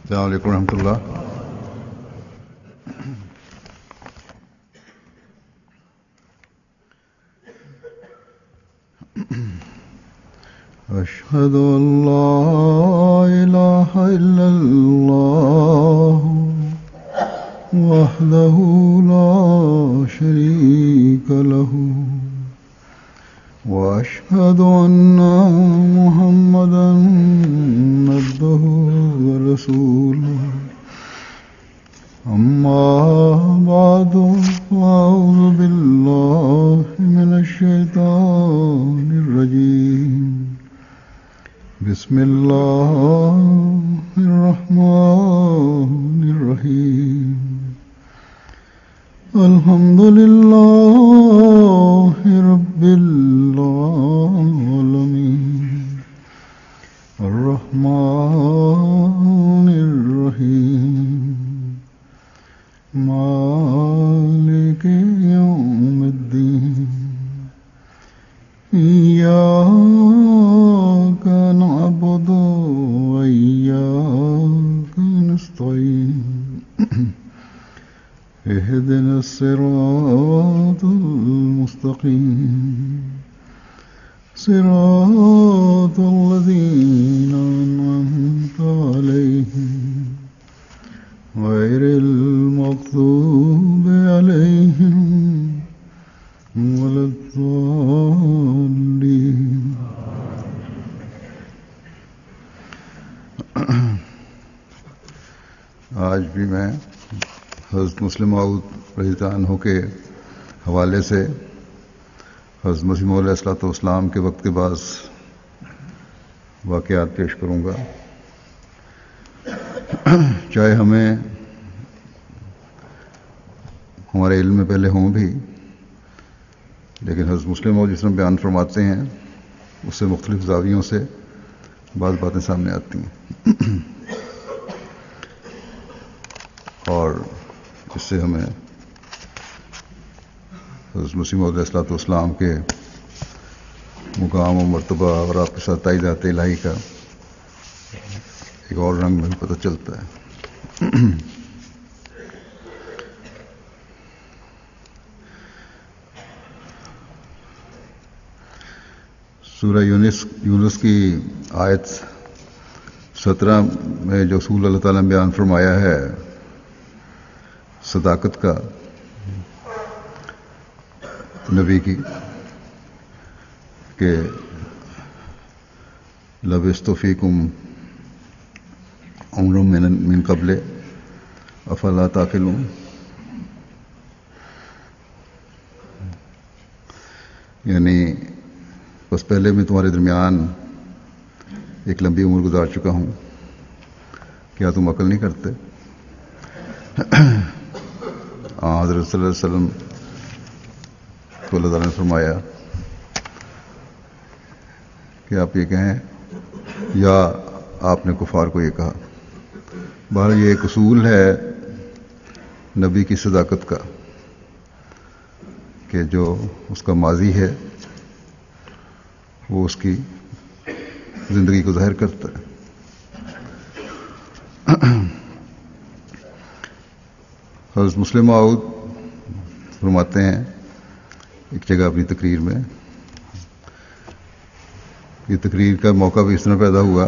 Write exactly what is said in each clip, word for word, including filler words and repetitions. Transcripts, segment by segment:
السلام علیکم ورحمۃ اللہ. اشہد ان لا الہ الا اللہ وحدہ لا شریک لہ واشہد ان محمدا عبدہ ورسولہ. اما بعد فاعوذ باللہ من الشیطان الرجیم. بسم اللہ الرحمن الرحیم. الحمد للہ رب العالمین الرحمن الرحیم مالک یوم الدین. ایاک نعبد و ایاک نستعین. اهدنا الصراط المستقيم صراط الذين أنعمت عليهم غير المغضوب عليهم ولا الضالين. آج بھی میں حضرت مسلم موعود رضی اللہ عنہ کے حوالے سے حضرت مسیح موعود علیہ الصلوۃ والسلام کے وقت کے بعض واقعات پیش کروں گا. چاہے ہمیں ہمارے علم میں پہلے ہوں بھی، لیکن حضرت مسلم موعود جس طرح بیان فرماتے ہیں اس سے مختلف زاویوں سے بعض باتیں سامنے آتی ہیں، اور اس سے ہمیں حضرت مسیح موعود علیہ الصلوۃ والسلام کے مقام و مرتبہ اور آپ کے ساتھ تائیدات الہی کا ایک اور رنگ میں بھی پتہ چلتا ہے. سورہ یونس یونس کی آیت سترہ میں جو اصول اللہ تعالیٰ نے بیان فرمایا ہے صداقت کا نبی کی، کہ لبثت فیکم عمر من قبل افلا تعقلون. یعنی بس پہلے میں تمہارے درمیان ایک لمبی عمر گزار چکا ہوں، کیا تم عقل نہیں کرتے؟ حضرت صلی اللہ علیہ وسلم کو اللہ تعالیٰ نے فرمایا کہ آپ یہ کہیں یا آپ نے کفار کو یہ کہا. بہرحال یہ ایک اصول ہے نبی کی صداقت کا کہ جو اس کا ماضی ہے وہ اس کی زندگی کو ظاہر کرتا ہے. حضرت مسلم موعود فرماتے ہیں ایک جگہ اپنی تقریر میں، یہ تقریر کا موقع بھی اس طرح پیدا ہوا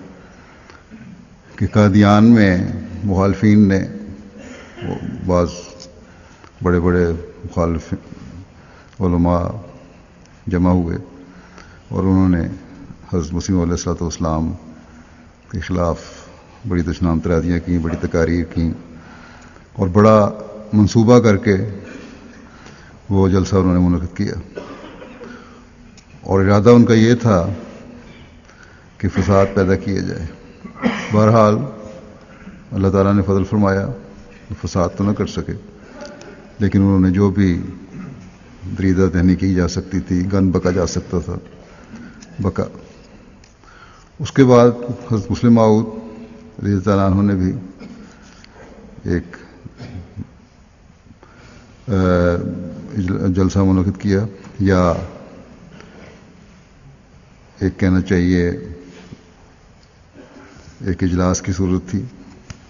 کہ قادیان میں مخالفین نے بعض بڑے بڑے مخالف علماء جمع ہوئے اور انہوں نے حضرت مسیح علیہ الصلوۃ والسلام کے خلاف بڑی دشنام ترادیاں کیں، بڑی تقاریر کیں، اور بڑا منصوبہ کر کے وہ جلسہ انہوں نے منعقد کیا، اور ارادہ ان کا یہ تھا کہ فساد پیدا کیا جائے. بہرحال اللہ تعالیٰ نے فضل فرمایا، فساد تو نہ کر سکے، لیکن انہوں نے جو بھی دریدہ دہنی کی جا سکتی تھی، گن بکا جا سکتا تھا بکا. اس کے بعد حضرت مسلم موعود رضی اللہ عنہ نے بھی ایک جلسہ منعقد کیا، یا ایک کہنا چاہیے ایک اجلاس کی صورت تھی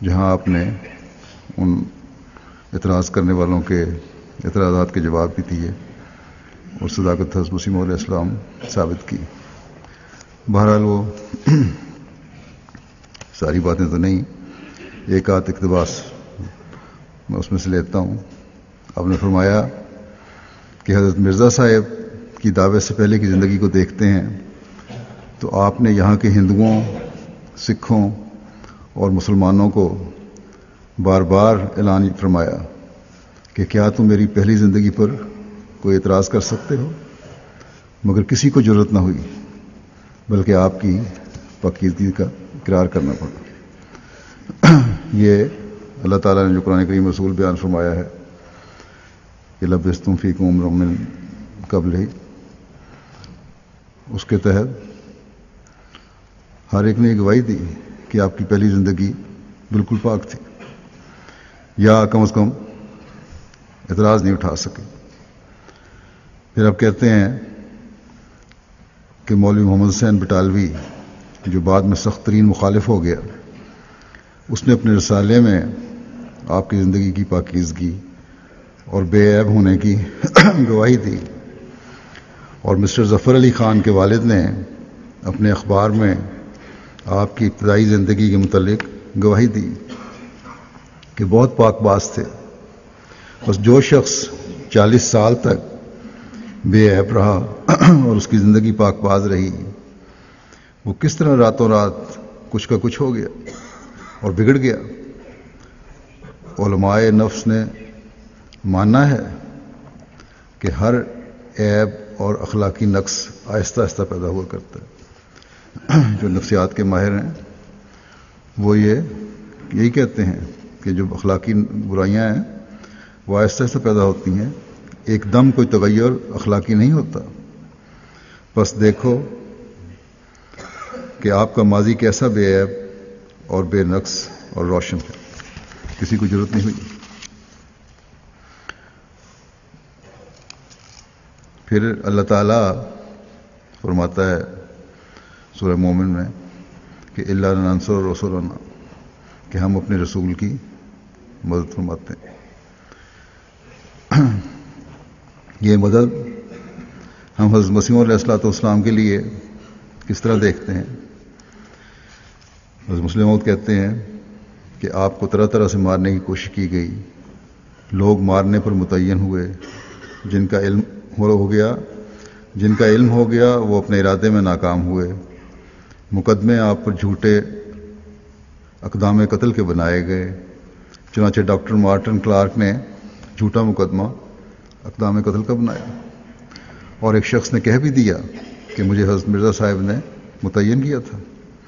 جہاں آپ نے ان اعتراض کرنے والوں کے اعتراضات کے جواب بھی دیے اور صداقت حضرت مسیح موعود علیہ السلام ثابت کی. بہرحال وہ ساری باتیں تو نہیں، ایک آدھ اقتباس میں اس میں سے لیتا ہوں. آپ نے فرمایا کہ حضرت مرزا صاحب کی دعوت سے پہلے کی زندگی کو دیکھتے ہیں تو آپ نے یہاں کے ہندوؤں، سکھوں اور مسلمانوں کو بار بار اعلان فرمایا کہ کیا تم میری پہلی زندگی پر کوئی اعتراض کر سکتے ہو، مگر کسی کو ضرورت نہ ہوئی بلکہ آپ کی پاکیزگی کا اقرار کرنا پڑا. یہ اللہ تعالیٰ نے جو قرآن کریم رسول بیان فرمایا ہے کہ لبثتم فیکم عمرا من قبلہ، اس کے تحت ہر ایک نے گواہی دی کہ آپ کی پہلی زندگی بالکل پاک تھی، یا کم از کم اعتراض نہیں اٹھا سکے. پھر آپ کہتے ہیں کہ مولوی محمد حسین بٹالوی جو بعد میں سخت ترین مخالف ہو گیا، اس نے اپنے رسالے میں آپ کی زندگی کی پاکیزگی اور بے عیب ہونے کی گواہی دی. اور مسٹر ظفر علی خان کے والد نے اپنے اخبار میں آپ کی ابتدائی زندگی کے متعلق گواہی دی کہ بہت پاک باز تھے. بس جو شخص چالیس سال تک بے عیب رہا اور اس کی زندگی پاک باز رہی، وہ کس طرح راتوں رات کچھ کا کچھ ہو گیا اور بگڑ گیا. علماء نفس نے ماننا ہے کہ ہر عیب اور اخلاقی نقص آہستہ آہستہ پیدا ہوا کرتا ہے. جو نفسیات کے ماہر ہیں وہ یہ یہی کہتے ہیں کہ جو اخلاقی برائیاں ہیں وہ آہستہ آہستہ پیدا ہوتی ہیں، ایک دم کوئی تغیر اخلاقی نہیں ہوتا. بس دیکھو کہ آپ کا ماضی کیسا بے عیب اور بے نقص اور روشن ہے، کسی کو ضرورت نہیں ہوئی. پھر اللہ تعالیٰ فرماتا ہے سورہ مومن میں کہ الا ننصر رسولنا، کہ ہم اپنے رسول کی مدد فرماتے ہیں. یہ مدد ہم حضرت مسیح علیہ الصلوۃ والسلام کے لیے کس طرح دیکھتے ہیں؟ حضرت مسلم موعود کہتے ہیں کہ آپ کو طرح طرح سے مارنے کی کوشش کی گئی، لوگ مارنے پر متعین ہوئے، جن کا علم ہو گیا جن کا علم ہو گیا وہ اپنے ارادے میں ناکام ہوئے، مقدمے آپ پر جھوٹے اقدام قتل کے بنائے گئے. چنانچہ ڈاکٹر مارٹن کلارک نے جھوٹا مقدمہ اقدام قتل کا بنایا، اور ایک شخص نے کہہ بھی دیا کہ مجھے حضرت مرزا صاحب نے متعین کیا تھا.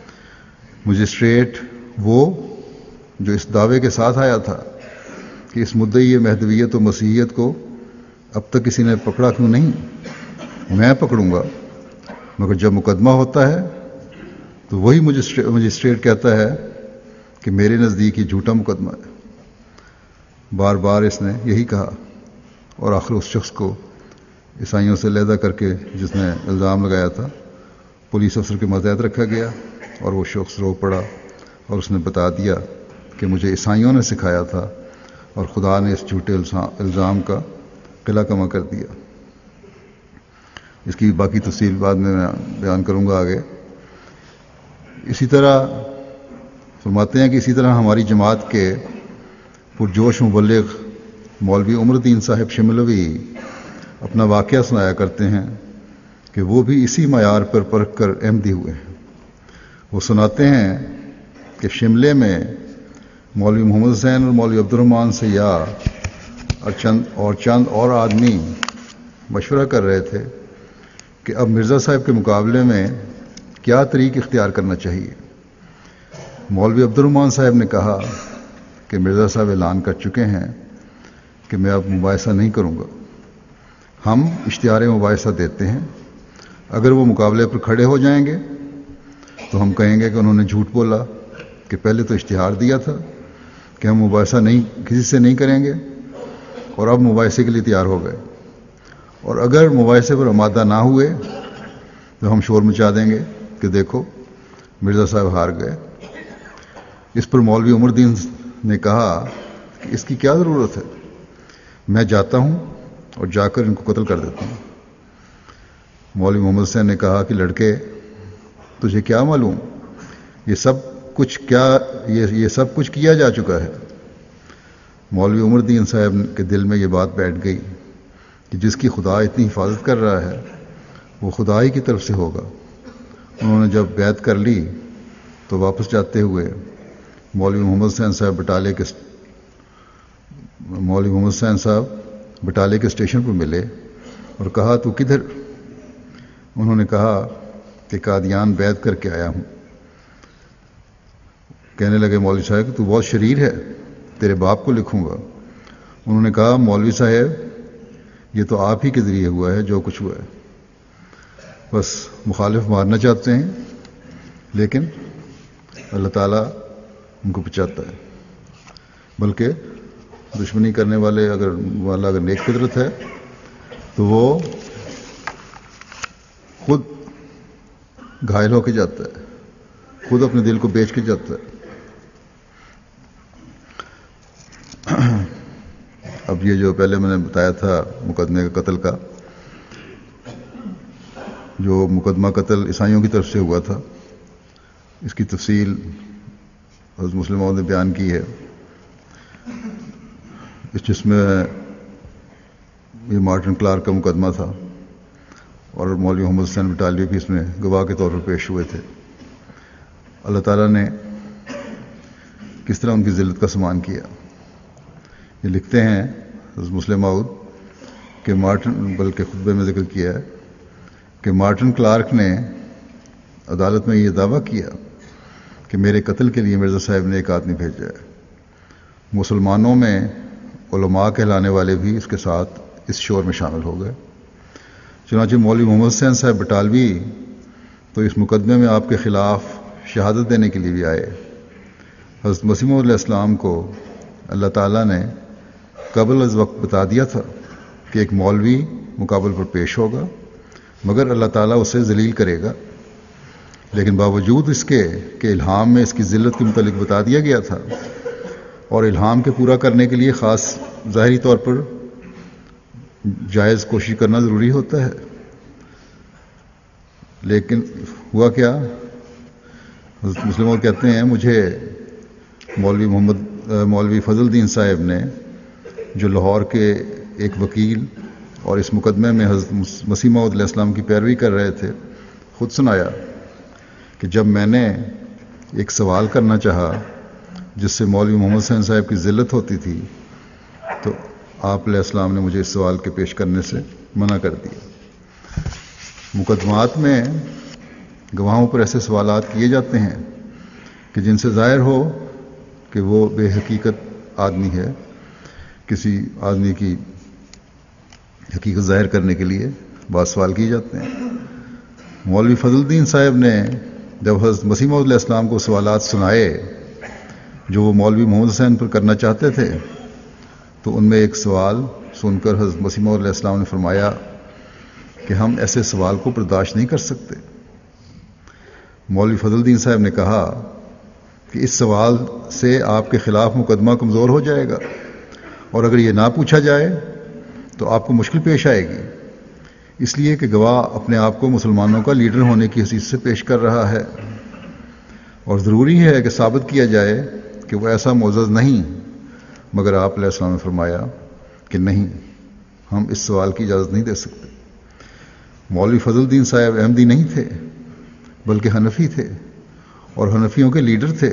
مجسٹریٹ وہ جو اس دعوے کے ساتھ آیا تھا کہ اس مدعی مہدویت و مسیحیت کو اب تک کسی نے پکڑا کیوں نہیں، میں پکڑوں گا. مگر جب مقدمہ ہوتا ہے تو وہی مجسٹریٹ کہتا ہے کہ میرے نزدیک یہ جھوٹا مقدمہ ہے. بار بار اس نے یہی کہا، اور آخر اس شخص کو عیسائیوں سے علیحدہ کر کے جس نے الزام لگایا تھا پولیس افسر کے ماتحت رکھا گیا، اور وہ شخص رو پڑا اور اس نے بتا دیا کہ مجھے عیسائیوں نے سکھایا تھا اور خدا نے اس جھوٹے الزام کا قلعہ کما کر دیا. اس کی باقی تفصیل بعد میں میں بیان کروں گا آگے. اسی طرح فرماتے ہیں کہ اسی طرح ہماری جماعت کے پرجوش مبلغ مولوی عمر الدین صاحب شملوی اپنا واقعہ سنایا کرتے ہیں کہ وہ بھی اسی معیار پر پرکھ کر احمدی ہوئے ہیں. وہ سناتے ہیں کہ شملے میں مولوی محمد حسین اور مولوی عبد الرحمن سیاح اور چند اور چند اور آدمی مشورہ کر رہے تھے کہ اب مرزا صاحب کے مقابلے میں کیا طریق اختیار کرنا چاہیے. مولوی عبد الرحمن صاحب نے کہا کہ مرزا صاحب اعلان کر چکے ہیں کہ میں اب مباحثہ نہیں کروں گا، ہم اشتہار مباحثہ دیتے ہیں، اگر وہ مقابلے پر کھڑے ہو جائیں گے تو ہم کہیں گے کہ انہوں نے جھوٹ بولا کہ پہلے تو اشتہار دیا تھا کہ ہم مباحثہ نہیں کسی سے نہیں کریں گے اور اب مباحثے کے لیے تیار ہو گئے، اور اگر مباحثے پر آمادہ نہ ہوئے تو ہم شور مچا دیں گے کہ دیکھو مرزا صاحب ہار گئے. اس پر مولوی عمر الدین نے کہا کہ اس کی کیا ضرورت ہے، میں جاتا ہوں اور جا کر ان کو قتل کر دیتا ہوں۔ مولوی محمد حسین نے کہا کہ لڑکے، تجھے کیا معلوم یہ سب کچھ کیا یہ یہ سب کچھ کیا جا چکا ہے۔ مولوی عمر الدین صاحب کے دل میں یہ بات بیٹھ گئی کہ جس کی خدا اتنی حفاظت کر رہا ہے وہ خدا ہی کی طرف سے ہوگا۔ انہوں نے جب بیعت کر لی تو واپس جاتے ہوئے مولوی محمد حسین صاحب بٹالے کے مولوی محمد حسین صاحب بٹالے کے اسٹیشن پر ملے اور کہا تو کدھر؟ انہوں نے کہا کہ قادیان بیعت کر کے آیا ہوں۔ کہنے لگے مولوی صاحب کہ تو بہت شریر ہے، تیرے باپ کو لکھوں گا۔ انہوں نے کہا مولوی صاحب یہ تو آپ ہی کے ذریعے ہوا ہے جو کچھ ہوا ہے، بس مخالف مارنا چاہتے ہیں لیکن اللہ تعالیٰ ان کو بچاتا ہے، بلکہ دشمنی کرنے والے اگر والا اگر نیک فطرت ہے تو وہ خود گھائل ہو کے جاتا ہے، خود اپنے دل کو بیچ کے جاتا ہے۔ اب یہ جو پہلے میں نے بتایا تھا مقدمے کا قتل کا، جو مقدمہ قتل عیسائیوں کی طرف سے ہوا تھا، اس کی تفصیل حضرت مسلم موعود نے بیان کی ہے، اس جس میں یہ مارٹن کلارک کا مقدمہ تھا اور مولوی محمد حسین بٹالوی بھی اس میں گواہ کے طور پر پیش ہوئے تھے۔ اللہ تعالیٰ نے کس طرح ان کی ذلت کا سامان کیا۔ یہ لکھتے ہیں حضرت مسلم موعود کہ مارٹن بلکہ خطبے میں ذکر کیا ہے کہ مارٹن کلارک نے عدالت میں یہ دعویٰ کیا کہ میرے قتل کے لیے مرزا صاحب نے ایک آدمی بھیجا ہے۔ مسلمانوں میں علماء کہلانے والے بھی اس کے ساتھ اس شور میں شامل ہو گئے۔ چنانچہ مولوی محمد حسین صاحب بٹالوی تو اس مقدمے میں آپ کے خلاف شہادت دینے کے لیے بھی آئے۔ حضرت مسیح موعود علیہ السلام کو اللہ تعالیٰ نے قبل از وقت بتا دیا تھا کہ ایک مولوی مقابل پر پیش ہوگا مگر اللہ تعالیٰ اسے ذلیل کرے گا، لیکن باوجود اس کے کہ الہام میں اس کی ذلت کے متعلق بتا دیا گیا تھا اور الہام کے پورا کرنے کے لیے خاص ظاہری طور پر جائز کوشش کرنا ضروری ہوتا ہے، لیکن ہوا کیا؟ حضرت مسلم موعود کہتے ہیں مجھے مولوی محمد مولوی فضل الدین صاحب نے جو لاہور کے ایک وکیل اور اس مقدمے میں حضرت مسیح موعود علیہ السلام کی پیروی کر رہے تھے خود سنایا کہ جب میں نے ایک سوال کرنا چاہا جس سے مولوی محمد حسین صاحب کی ذلت ہوتی تھی تو آپ علیہ السلام نے مجھے اس سوال کے پیش کرنے سے منع کر دیا۔ مقدمات میں گواہوں پر ایسے سوالات کیے جاتے ہیں کہ جن سے ظاہر ہو کہ وہ بے حقیقت آدمی ہے، کسی آدمی کی حقیقت ظاہر کرنے کے لیے بعض سوال کیے جاتے ہیں۔ مولوی فضل الدین صاحب نے جب حضرت مسیح موعود علیہ السلام کو سوالات سنائے جو وہ مولوی محمد حسین پر کرنا چاہتے تھے تو ان میں ایک سوال سن کر حضرت مسیح موعود علیہ السلام نے فرمایا کہ ہم ایسے سوال کو برداشت نہیں کر سکتے۔ مولوی فضل الدین صاحب نے کہا کہ اس سوال سے آپ کے خلاف مقدمہ کمزور ہو جائے گا اور اگر یہ نہ پوچھا جائے تو آپ کو مشکل پیش آئے گی، اس لیے کہ گواہ اپنے آپ کو مسلمانوں کا لیڈر ہونے کی حیثیت سے پیش کر رہا ہے اور ضروری ہے کہ ثابت کیا جائے کہ وہ ایسا معزز نہیں، مگر آپ علیہ السلام نے فرمایا کہ نہیں، ہم اس سوال کی اجازت نہیں دے سکتے۔ مولوی فضل الدین صاحب احمدی نہیں تھے بلکہ حنفی تھے اور حنفیوں کے لیڈر تھے،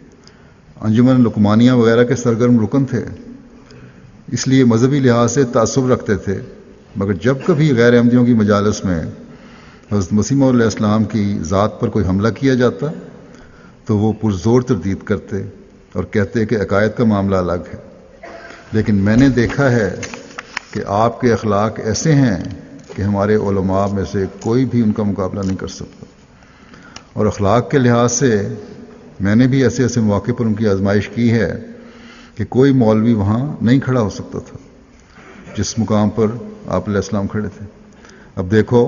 انجمن لقمانیہ وغیرہ کے سرگرم رکن تھے، اس لیے مذہبی لحاظ سے تعصب رکھتے تھے، مگر جب کبھی غیر احمدیوں کی مجالس میں حضرت مسیح موعود علیہ السلام کی ذات پر کوئی حملہ کیا جاتا تو وہ پرزور تردید کرتے اور کہتے کہ عقائد کا معاملہ الگ ہے، لیکن میں نے دیکھا ہے کہ آپ کے اخلاق ایسے ہیں کہ ہمارے علماء میں سے کوئی بھی ان کا مقابلہ نہیں کر سکتا، اور اخلاق کے لحاظ سے میں نے بھی ایسے ایسے مواقع پر ان کی آزمائش کی ہے کہ کوئی مولوی وہاں نہیں کھڑا ہو سکتا تھا جس مقام پر آپ علیہ السلام کھڑے تھے۔ اب دیکھو،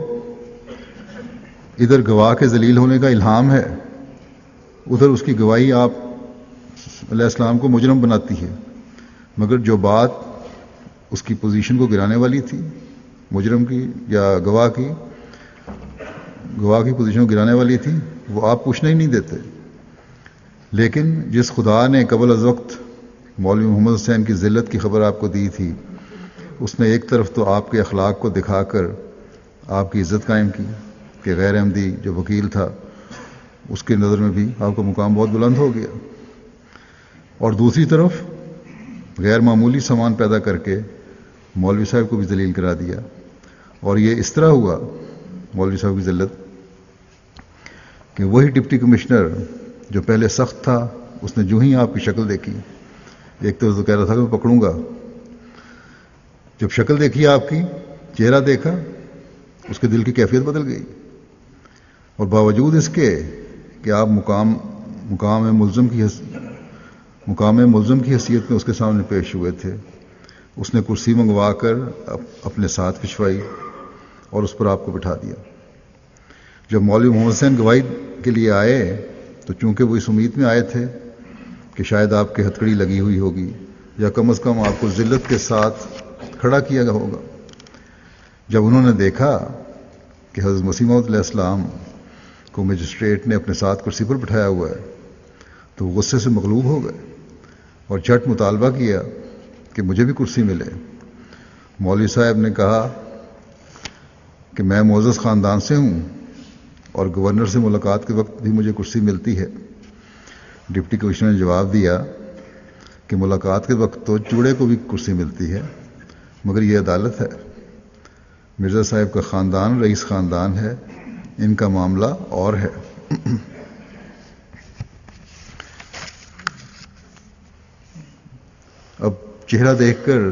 ادھر گواہ کے ذلیل ہونے کا الہام ہے، ادھر اس کی گواہی آپ علیہ السلام کو مجرم بناتی ہے، مگر جو بات اس کی پوزیشن کو گرانے والی تھی، مجرم کی یا گواہ کی گواہ کی پوزیشن کو گرانے والی تھی، وہ آپ پوچھنے ہی نہیں دیتے۔ لیکن جس خدا نے قبل از وقت مولوی محمد حسین کی ذلت کی خبر آپ کو دی تھی، اس نے ایک طرف تو آپ کے اخلاق کو دکھا کر آپ کی عزت قائم کی کہ غیر احمدی جو وکیل تھا اس کی نظر میں بھی آپ کا مقام بہت بلند ہو گیا، اور دوسری طرف غیر معمولی سامان پیدا کر کے مولوی صاحب کو بھی ذلیل کرا دیا۔ اور یہ اس طرح ہوا مولوی صاحب کی ذلت کہ وہی ڈپٹی کمشنر جو پہلے سخت تھا، اس نے جو ہی آپ کی شکل دیکھی، ایک تو تو کہہ رہا تھا کہ میں پکڑوں گا، جب شکل دیکھی آپ کی، چہرہ دیکھا، اس کے دل کی کیفیت بدل گئی، اور باوجود اس کے کہ آپ مقام مقام ملزم کی حس... مقام ملزم کی حیثیت میں اس کے سامنے پیش ہوئے تھے، اس نے کرسی منگوا کر اپنے ساتھ کھچوائی اور اس پر آپ کو بٹھا دیا۔ جب مولوی محمد حسین گواہی کے لیے آئے تو چونکہ وہ اس امید میں آئے تھے کہ شاید آپ کے ہتھکڑی لگی ہوئی ہوگی یا کم از کم آپ کو ذلت کے ساتھ کھڑا کیا گیا ہوگا، جب انہوں نے دیکھا کہ حضرت مسیح موعود علیہ السلام کو مجسٹریٹ نے اپنے ساتھ کرسی پر بٹھایا ہوا ہے تو وہ غصے سے مغلوب ہو گئے اور جھٹ مطالبہ کیا کہ مجھے بھی کرسی ملے۔ مولوی صاحب نے کہا کہ میں معزز خاندان سے ہوں اور گورنر سے ملاقات کے وقت بھی مجھے کرسی ملتی ہے۔ ڈپٹی کمشنر نے جواب دیا کہ ملاقات کے وقت تو چوڑے کو بھی کرسی ملتی ہے، مگر یہ عدالت ہے، مرزا صاحب کا خاندان رئیس خاندان ہے، ان کا معاملہ اور ہے۔ اب چہرہ دیکھ کر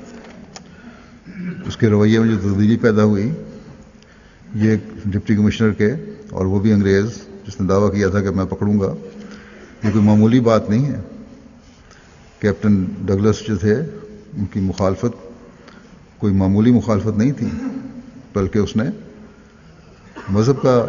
اس کے رویے میں جو تبدیلی پیدا ہوئی، یہ ڈپٹی کمشنر کے، اور وہ بھی انگریز جس نے دعویٰ کیا تھا کہ میں پکڑوں گا، یہ کوئی معمولی بات نہیں ہے۔ کیپٹن ڈگلس جو تھے، ان کی مخالفت کوئی معمولی مخالفت نہیں تھی، بلکہ اس نے مذہب کا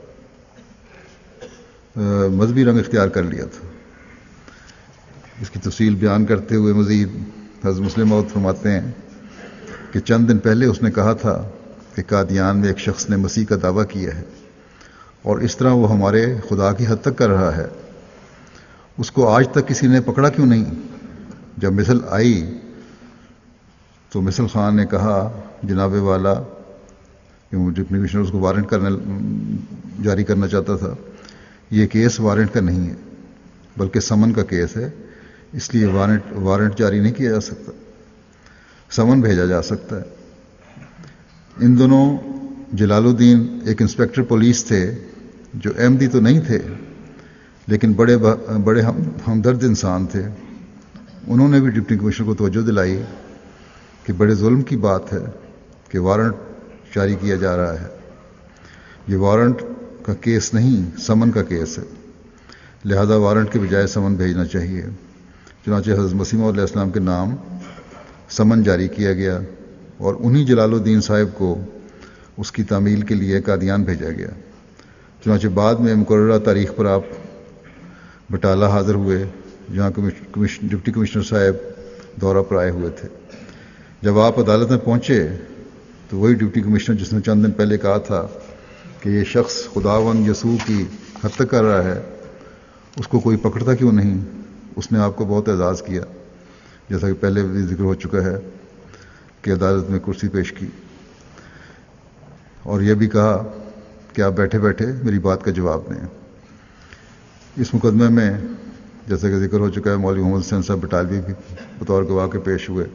مذہبی رنگ اختیار کر لیا تھا۔ اس کی تفصیل بیان کرتے ہوئے مزید حضرت مسلم موعود فرماتے ہیں کہ چند دن پہلے اس نے کہا تھا کہ قادیان میں ایک شخص نے مسیح کا دعویٰ کیا ہے اور اس طرح وہ ہمارے خدا کی حد تک کر رہا ہے، اس کو آج تک کسی نے پکڑا کیوں نہیں؟ جب مثل آئی تو مثل خان نے کہا جناب والا، ڈپٹی کمشنر اس کو وارنٹ کرنے جاری کرنا چاہتا تھا، یہ کیس وارنٹ کا نہیں ہے بلکہ سمن کا کیس ہے، اس لیے وارنٹ وارنٹ جاری نہیں کیا جا سکتا، سمن بھیجا جا سکتا ہے۔ ان دونوں جلال الدین ایک انسپیکٹر پولیس تھے جو احمدی تو نہیں تھے لیکن بڑے بڑے ہمدرد انسان تھے۔ انہوں نے بھی ڈپٹی کمشنر کو توجہ دلائی کہ بڑے ظلم کی بات ہے کہ وارنٹ جاری کیا جا رہا ہے، یہ وارنٹ کا کیس نہیں، سمن کا کیس ہے، لہذا وارنٹ کے بجائے سمن بھیجنا چاہیے۔ چنانچہ حضرت مسیح موعود علیہ السلام کے نام سمن جاری کیا گیا اور انہی جلال الدین صاحب کو اس کی تعمیل کے لیے قادیان بھیجا گیا۔ چنانچہ بعد میں مقررہ تاریخ پر آپ بٹالہ حاضر ہوئے جہاں ڈپٹی کمشنر صاحب دورہ پر آئے ہوئے تھے۔ جب آپ عدالت میں پہنچے تو وہی ڈپٹی کمشنر جس نے چند دن پہلے کہا تھا کہ یہ شخص خداوند یسوع کی حد تک کر رہا ہے، اس کو کوئی پکڑتا کیوں نہیں؟ اس نے آپ کو بہت اعزاز کیا، جیسا کہ پہلے بھی ذکر ہو چکا ہے کہ عدالت میں کرسی پیش کی اور یہ بھی کہا کہ آپ بیٹھے بیٹھے میری بات کا جواب دیں۔ اس مقدمے میں جیسا کہ ذکر ہو چکا ہے مولوی محمد حسین صاحب بٹالوی بھی بطور گواہ کے پیش ہوئے۔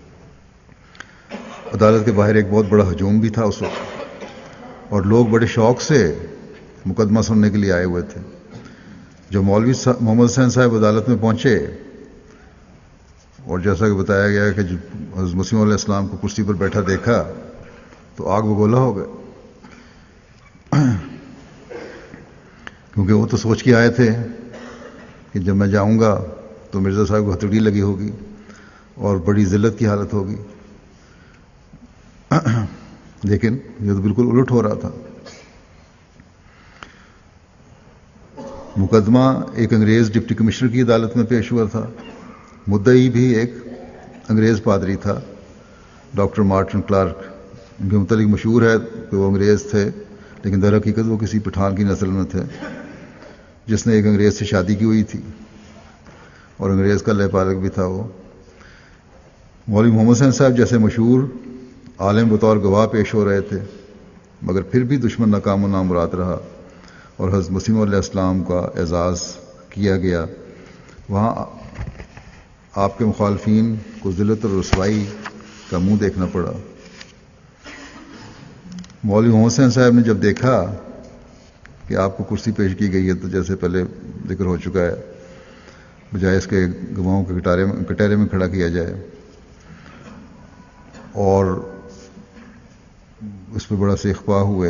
عدالت کے باہر ایک بہت بڑا ہجوم بھی تھا اس وقت اور لوگ بڑے شوق سے مقدمہ سننے کے لیے آئے ہوئے تھے۔ جب مولوی محمد حسین صاحب عدالت میں پہنچے اور جیسا کہ بتایا گیا کہ جب حضرت مسیح علیہ السلام کو کرسی پر بیٹھا دیکھا تو آگ بگولا ہو گئے، کیونکہ وہ تو سوچ کے آئے تھے کہ جب میں جاؤں گا تو مرزا صاحب کو ہتھکڑی لگی ہوگی اور بڑی ذلت کی حالت ہوگی، لیکن یہ تو بالکل الٹ ہو رہا تھا۔ مقدمہ ایک انگریز ڈپٹی کمشنر کی عدالت میں پیش ہوا تھا. مدعی بھی ایک انگریز پادری تھا، ڈاکٹر مارٹن کلارک. ان کے متعلق مشہور ہے کہ وہ انگریز تھے، لیکن در حقیقت وہ کسی پٹھان کی نسل میں تھے جس نے ایک انگریز سے شادی کی ہوئی تھی، اور انگریز کا لہ پالک بھی تھا. وہ مولوی محمد حسین صاحب جیسے مشہور عالم بطور گواہ پیش ہو رہے تھے، مگر پھر بھی دشمن ناکام و نامراد رہا اور حضرت مسیح علیہ السلام کا اعزاز کیا گیا. وہاں آپ کے مخالفین کو ذلت اور رسوائی کا منہ دیکھنا پڑا. مولوی محمد حسین صاحب نے جب دیکھا کہ آپ کو کرسی پیش کی گئی ہے، تو جیسے پہلے ذکر ہو چکا ہے، بجائے اس کے گواہوں کے کٹارے میں کٹہرے میں کھڑا کیا جائے، اور اس پہ بڑا سے اخفا ہوئے.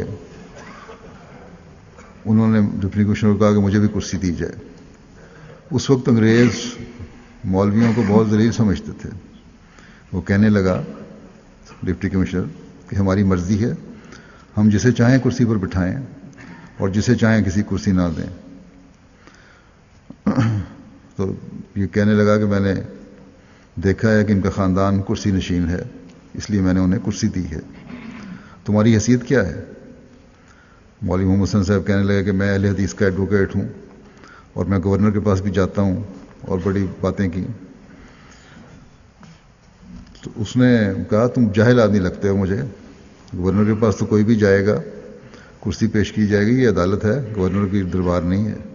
انہوں نے ڈپٹی کمشنر کو کہا کہ مجھے بھی کرسی دی جائے. اس وقت انگریز مولویوں کو بہت ذلیل سمجھتے تھے. وہ کہنے لگا ڈپٹی کمشنر کہ ہماری مرضی ہے، ہم جسے چاہیں کرسی پر بٹھائیں اور جسے چاہیں کسی کرسی نہ دیں. تو یہ کہنے لگا کہ میں نے دیکھا ہے کہ ان کا خاندان کرسی نشین ہے، اس لیے میں نے انہیں کرسی دی ہے. تمہاری حیثیت کیا ہے؟ مولوی محمد حسین صاحب کہنے لگے کہ میں اہل حدیث کا ایڈوکیٹ ہوں، اور میں گورنر کے پاس بھی جاتا ہوں اور بڑی باتیں کی. تو اس نے کہا تم جاہل آدمی لگتے ہو مجھے، گورنر کے پاس تو کوئی بھی جائے گا، کرسی پیش کی جائے گی، یہ عدالت ہے، گورنر کی دربار نہیں ہے.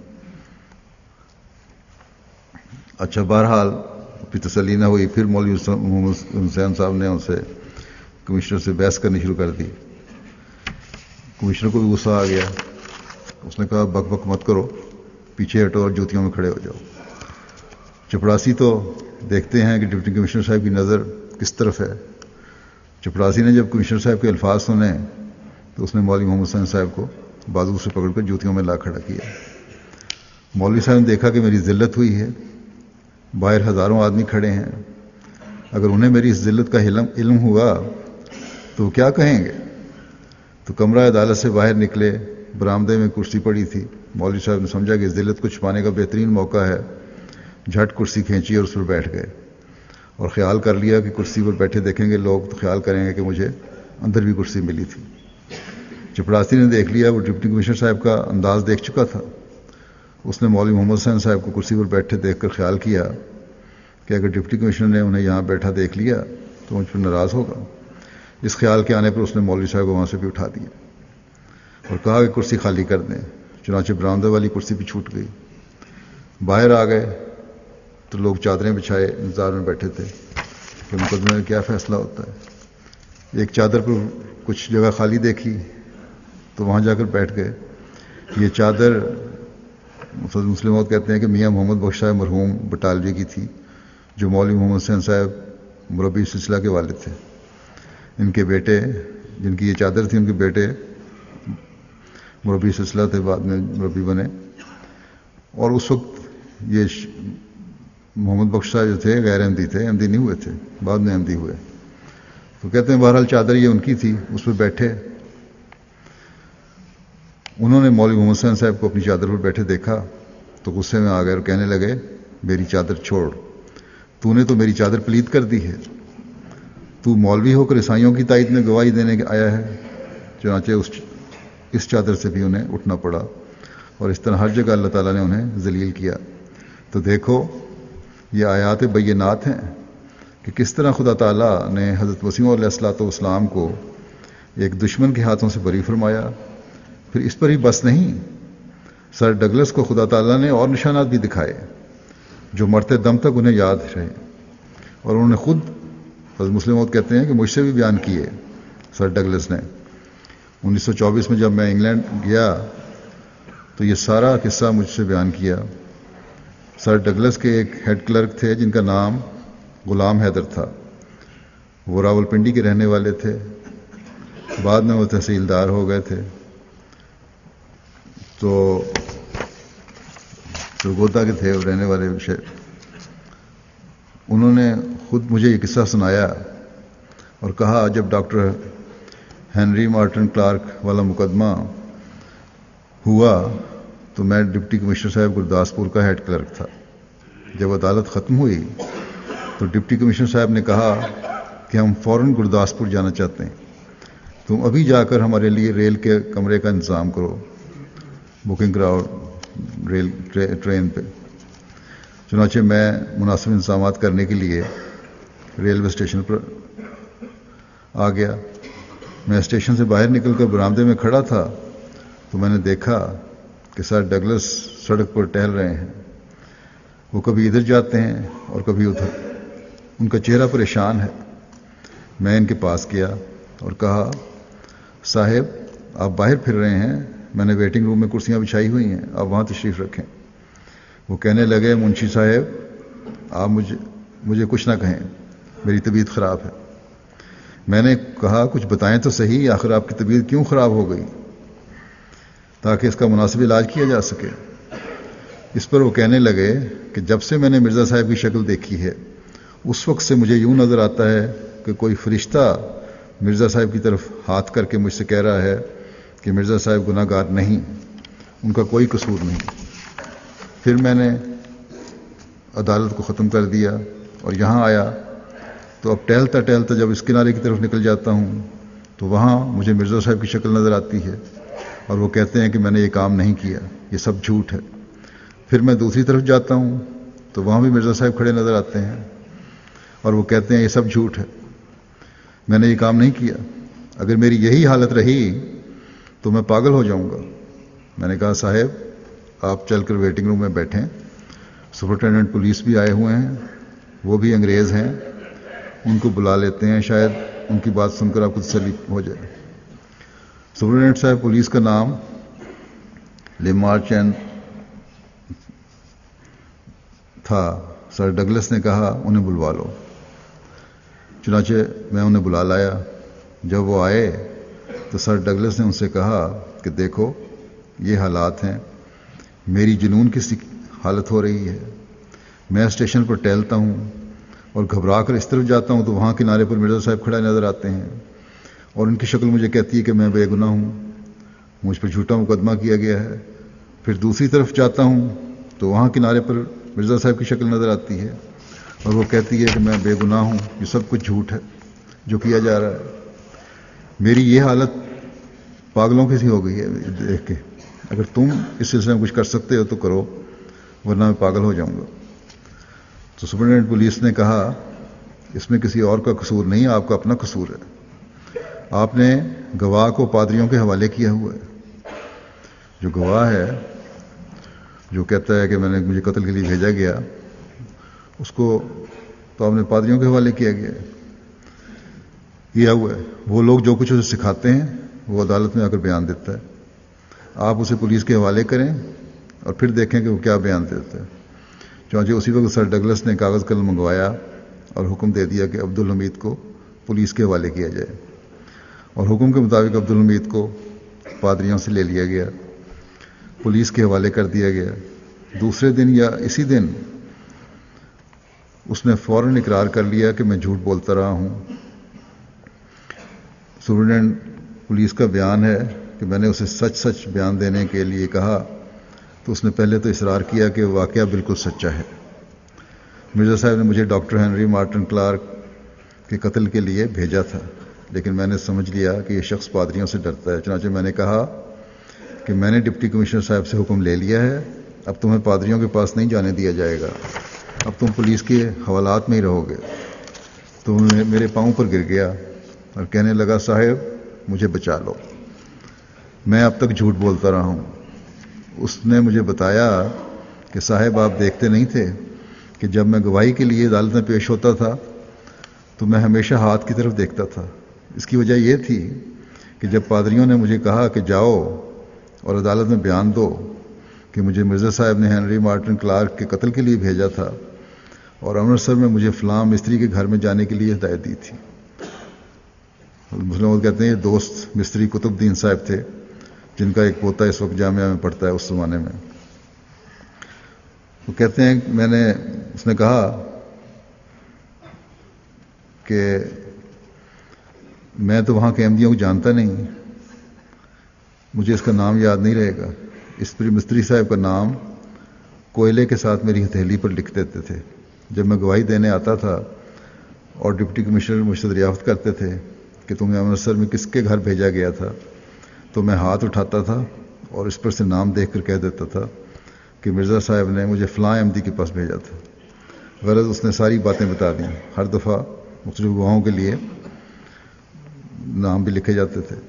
اچھا، بہرحال پھر تسلی نہ ہوئی. پھر مولوی محمد حسین صاحب نے ان سے کمشنر سے بحث کرنی شروع کر دی. کمشنر کو بھی غصہ آ گیا. اس نے کہا بک بک مت کرو، پیچھے ہٹو اور جوتیوں میں کھڑے ہو جاؤ. چپڑاسی تو دیکھتے ہیں کہ ڈپٹی کمشنر صاحب کی نظر کس طرف ہے. چپڑاسی نے جب کمشنر صاحب کے الفاظ سنے تو اس نے مولوی محمد حسین صاحب کو بازو سے پکڑ کر جوتیوں میں لا کھڑا کیا. مولوی صاحب نے دیکھا کہ میری ذلت ہوئی ہے، باہر ہزاروں آدمی کھڑے ہیں، اگر انہیں میری اس ذلت کا علم علم ہوا تو کیا کہیں گے. تو کمرہ عدالت سے باہر نکلے، برآمدے میں کرسی پڑی تھی. مولوی صاحب نے سمجھا کہ اس ذلت کو چھپانے کا بہترین موقع ہے، جھٹ کرسی کھینچی اور اس پر بیٹھ گئے، اور خیال کر لیا کہ کرسی پر بیٹھے دیکھیں گے لوگ تو خیال کریں گے کہ مجھے اندر بھی کرسی ملی تھی. چپڑاسی نے دیکھ لیا، وہ ڈپٹی کمشنر صاحب کا انداز دیکھ چکا تھا. اس نے مولوی محمد حسین صاحب کو کرسی پر بیٹھے دیکھ کر خیال کیا کہ اگر ڈپٹی کمشنر نے انہیں یہاں بیٹھا دیکھ لیا تو مجھ پر ناراض ہوگا. اس خیال کے آنے پر اس نے مولوی صاحب کو وہاں سے بھی اٹھا دیا اور کہا کہ کرسی خالی کر دیں. چنانچہ برآمدہ والی کرسی بھی چھوٹ گئی. باہر آ گئے تو لوگ چادریں بچھائے انتظار میں بیٹھے تھے کہ مقدمے میں کیا فیصلہ ہوتا ہے. ایک چادر پر کچھ جگہ خالی دیکھی تو وہاں جا کر بیٹھ گئے. یہ چادر مسلم موت کہتے ہیں کہ میاں محمد بخش صاحب مرحوم بٹالوی کی تھی، جو مولوی محمد حسین صاحب مربی سلسلہ کے والد تھے. ان کے بیٹے، جن کی یہ چادر تھی، ان کے بیٹے مربی سلسلہ تھے، بعد میں مربی بنے. اور اس وقت یہ محمد بخش صاحب جو تھے غیر احمدی تھے، احمدی نہیں ہوئے تھے، بعد میں احمدی ہوئے. تو کہتے ہیں بہرحال چادر یہ ان کی تھی، اس پہ بیٹھے. انہوں نے مولوی محمد حسین صاحب کو اپنی چادر پر بیٹھے دیکھا تو غصے میں آ گئے اور کہنے لگے میری چادر چھوڑ، تو نے تو میری چادر پلید کر دی ہے. تو مولوی ہو کر عیسائیوں کی تائید میں گواہی دینے کے آیا ہے. چنانچہ اس اس چادر سے بھی انہیں اٹھنا پڑا، اور اس طرح ہر جگہ اللہ تعالیٰ نے انہیں ذلیل کیا. تو دیکھو یہ آیات بینات ہیں کہ کس طرح خدا تعالیٰ نے حضرت مسیح علیہ الصلوۃ والسلام کو ایک دشمن کے ہاتھوں سے بری فرمایا. پھر اس پر ہی بس نہیں، سر ڈگلس کو خدا تعالیٰ نے اور نشانات بھی دکھائے جو مرتے دم تک انہیں یاد رہے، اور انہوں نے خود حضرت مسلم موت کہتے ہیں کہ مجھ سے بھی بیان کیے. سر ڈگلس نے انیس سو چوبیس میں جب میں انگلینڈ گیا تو یہ سارا قصہ مجھ سے بیان کیا. سر ڈگلس کے ایک ہیڈ کلرک تھے جن کا نام غلام حیدر تھا. وہ راولپنڈی کے رہنے والے تھے، بعد میں وہ تحصیلدار ہو گئے تھے. تو سرگودا کے تھے رہنے والے شہر. انہوں نے خود مجھے یہ قصہ سنایا اور کہا جب ڈاکٹر ہنری مارٹن کلارک والا مقدمہ ہوا تو میں ڈپٹی کمشنر صاحب گرداسپور کا ہیڈ کلرک تھا۔ جب عدالت ختم ہوئی تو ڈپٹی کمشنر صاحب نے کہا کہ ہم فوراً گرداسپور جانا چاہتے ہیں، تم ابھی جا کر ہمارے لیے ریل کے کمرے کا انتظام کرو، بکنگ کراؤ ریل ٹرین پہ۔ چنانچہ میں مناسب انتظامات کرنے کے لیے ریلوے اسٹیشن پر آ گیا۔ میں اسٹیشن سے باہر نکل کر برآمدے میں کھڑا تھا تو میں نے دیکھا کہ سر ڈگلس سڑک پر ٹہل رہے ہیں۔ وہ کبھی ادھر جاتے ہیں اور کبھی ادھر، ان کا چہرہ پریشان ہے۔ میں ان کے پاس گیا اور کہا، صاحب آپ باہر پھر رہے ہیں، میں نے ویٹنگ روم میں کرسیاں بچھائی ہوئی ہیں، آپ وہاں تشریف رکھیں۔ وہ کہنے لگے، منشی صاحب آپ مجھے مجھے کچھ نہ کہیں، میری طبیعت خراب ہے۔ میں نے کہا، کچھ بتائیں تو صحیح، آخر آپ کی طبیعت کیوں خراب ہو گئی، تاکہ اس کا مناسب علاج کیا جا سکے۔ اس پر وہ کہنے لگے کہ جب سے میں نے مرزا صاحب کی شکل دیکھی ہے اس وقت سے مجھے یوں نظر آتا ہے کہ کوئی فرشتہ مرزا صاحب کی طرف ہاتھ کر کے مجھ سے کہہ رہا ہے کہ مرزا صاحب گناہ گار نہیں، ان کا کوئی قصور نہیں۔ پھر میں نے عدالت کو ختم کر دیا اور یہاں آیا تو اب ٹہلتا ٹہلتا جب اس کنارے کی طرف نکل جاتا ہوں تو وہاں مجھے مرزا صاحب کی شکل نظر آتی ہے اور وہ کہتے ہیں کہ میں نے یہ کام نہیں کیا، یہ سب جھوٹ ہے۔ پھر میں دوسری طرف جاتا ہوں تو وہاں بھی مرزا صاحب کھڑے نظر آتے ہیں اور وہ کہتے ہیں یہ سب جھوٹ ہے، میں نے یہ کام نہیں کیا۔ اگر میری یہی حالت رہی تو میں پاگل ہو جاؤں گا۔ میں نے کہا، صاحب آپ چل کر ویٹنگ روم میں بیٹھیں، سپرنٹینڈنٹ پولیس بھی آئے ہوئے ہیں، وہ بھی انگریز ہیں، ان کو بلا لیتے ہیں، شاید ان کی بات سن کر آپ کو تسلی ہو جائے۔ سپرنٹینڈنٹ صاحب پولیس کا نام لیمارچین تھا۔ سر ڈگلس نے کہا، انہیں بلوا لو۔ چنانچہ میں انہیں بلا لایا۔ جب وہ آئے تو سر ڈگلس نے ان سے کہا کہ دیکھو یہ حالات ہیں، میری جنون کی حالت ہو رہی ہے، میں اسٹیشن پر ٹہلتا ہوں اور گھبرا کر اس طرف جاتا ہوں تو وہاں کنارے پر مرزا صاحب کھڑے نظر آتے ہیں اور ان کی شکل مجھے کہتی ہے کہ میں بے گناہ ہوں، مجھ پر جھوٹا مقدمہ کیا گیا ہے۔ پھر دوسری طرف جاتا ہوں تو وہاں کنارے پر مرزا صاحب کی شکل نظر آتی ہے اور وہ کہتی ہے کہ میں بے گناہ ہوں، یہ سب کچھ جھوٹ ہے جو کیا جا رہا ہے۔ میری یہ حالت پاگلوں کی سی ہو گئی ہے دیکھ کے، اگر تم اس سلسلے میں کچھ کر سکتے ہو تو کرو، ورنہ میں پاگل ہو جاؤں گا۔ تو سپرنٹینڈنٹ پولیس نے کہا، اس میں کسی اور کا قصور نہیں، آپ کا اپنا قصور ہے، آپ نے گواہ کو پادریوں کے حوالے کیا ہوا ہے۔ جو گواہ ہے جو کہتا ہے کہ میں نے مجھے قتل کے لیے بھیجا گیا، اس کو تو آپ نے پادریوں کے حوالے کیا گیا کیا ہوا ہے۔ وہ لوگ جو کچھ اسے سکھاتے ہیں وہ عدالت میں آ کر بیان دیتا ہے، آپ اسے پولیس کے حوالے کریں اور پھر دیکھیں کہ وہ کیا بیان دیتا ہے۔ چنانچہ اسی وقت سر ڈگلس نے کاغذ قلم منگوایا اور حکم دے دیا کہ عبدالحمید کو پولیس کے حوالے کیا جائے، اور حکم کے مطابق عبدالحمید کو پادریوں سے لے لیا گیا، پولیس کے حوالے کر دیا گیا۔ دوسرے دن یا اسی دن اس نے فوراً اقرار کر لیا کہ میں جھوٹ بولتا رہا ہوں۔ سپرنٹینڈنٹ پولیس کا بیان ہے کہ میں نے اسے سچ سچ بیان دینے کے لیے کہا تو اس نے پہلے تو اصرار کیا کہ واقعہ بالکل سچا ہے، مرزا صاحب نے مجھے ڈاکٹر ہنری مارٹن کلارک کے قتل کے لیے بھیجا تھا، لیکن میں نے سمجھ لیا کہ یہ شخص پادریوں سے ڈرتا ہے۔ چنانچہ میں نے کہا کہ میں نے ڈپٹی کمشنر صاحب سے حکم لے لیا ہے، اب تمہیں پادریوں کے پاس نہیں جانے دیا جائے گا، اب تم پولیس کے حوالات میں ہی رہو گے۔ تو میرے پاؤں پر گر گیا اور کہنے لگا، صاحب مجھے بچا لو، میں اب تک جھوٹ بولتا رہا ہوں۔ اس نے مجھے بتایا کہ صاحب آپ دیکھتے نہیں تھے کہ جب میں گواہی کے لیے عدالت میں پیش ہوتا تھا تو میں ہمیشہ ہاتھ کی طرف دیکھتا تھا۔ اس کی وجہ یہ تھی کہ جب پادریوں نے مجھے کہا کہ جاؤ اور عدالت میں بیان دو کہ مجھے مرزا صاحب نے ہنری مارٹن کلارک کے قتل کے لیے بھیجا تھا اور امرتسر میں مجھے فلاں مستری کے گھر میں جانے کے لیے ہدایت دی تھی۔ مسلم کہتے ہیں یہ دوست مستری قطب الدین صاحب تھے، جن کا ایک پوتا اس وقت جامعہ میں پڑھتا ہے اس زمانے میں۔ وہ کہتے ہیں میں نے اس نے کہا کہ میں تو وہاں کے احمدیوں کو جانتا نہیں، مجھے اس کا نام یاد نہیں رہے گا، اس پیر مستری صاحب کا نام کوئلے کے ساتھ میری ہتھیلی پر لکھ دیتے تھے. جب میں گواہی دینے آتا تھا اور ڈپٹی کمشنر مجھ سے دریافت کرتے تھے کہ تمہیں امرتسر میں کس کے گھر بھیجا گیا تھا، تو میں ہاتھ اٹھاتا تھا اور اس پر سے نام دیکھ کر کہہ دیتا تھا کہ مرزا صاحب نے مجھے فلاں احمدی کے پاس بھیجا تھا. غرض اس نے ساری باتیں بتا دیں. ہر دفعہ مختلف گواہوں کے لیے نام بھی لکھے جاتے تھے.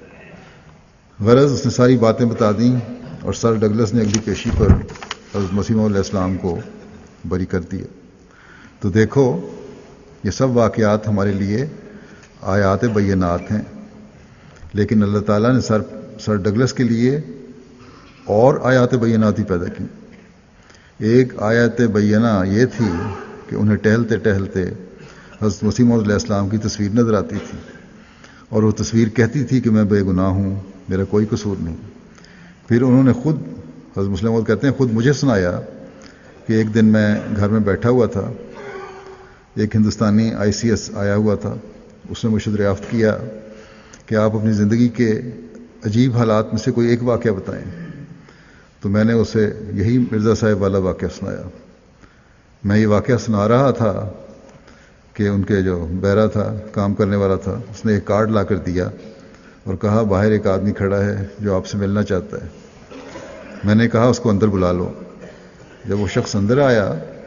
غرض اس نے ساری باتیں بتا دیں اور سر ڈگلس نے اگلی پیشی پر حضرت مسیح موعود علیہ السلام کو بری کر دیا. تو دیکھو یہ سب واقعات ہمارے لیے آیات بینات ہیں، لیکن اللہ تعالیٰ نے سر سر ڈگلس کے لیے اور آیات بینات ہی پیدا کی. ایک آیت بینہ یہ تھی کہ انہیں ٹہلتے ٹہلتے حضرت مسیح موعود علیہ السلام کی تصویر نظر آتی تھی، اور وہ تصویر کہتی تھی کہ میں بے گناہ ہوں، میرا کوئی قصور نہیں. پھر انہوں نے خود، حضرت مسلم موعود کہتے ہیں، خود مجھے سنایا کہ ایک دن میں گھر میں بیٹھا ہوا تھا، ایک ہندوستانی آئی سی ایس آیا ہوا تھا. اس نے مجھ سے دریافت کیا کہ آپ اپنی زندگی کے عجیب حالات میں سے کوئی ایک واقعہ بتائیں. تو میں نے اسے یہی مرزا صاحب والا واقعہ سنایا. میں یہ واقعہ سنا رہا تھا کہ ان کے جو بیرا تھا، کام کرنے والا تھا، اس نے ایک کارڈ لا کر دیا اور کہا باہر ایک آدمی کھڑا ہے جو آپ سے ملنا چاہتا ہے. میں نے کہا اس کو اندر بلا لو. جب وہ شخص اندر آیا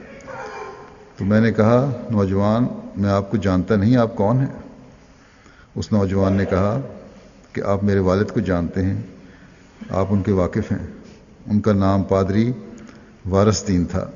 تو میں نے کہا نوجوان میں آپ کو جانتا نہیں، آپ کون ہیں؟ اس نوجوان نے کہا کہ آپ میرے والد کو جانتے ہیں، آپ ان کے واقف ہیں. ان کا نام پادری وارث دین تھا.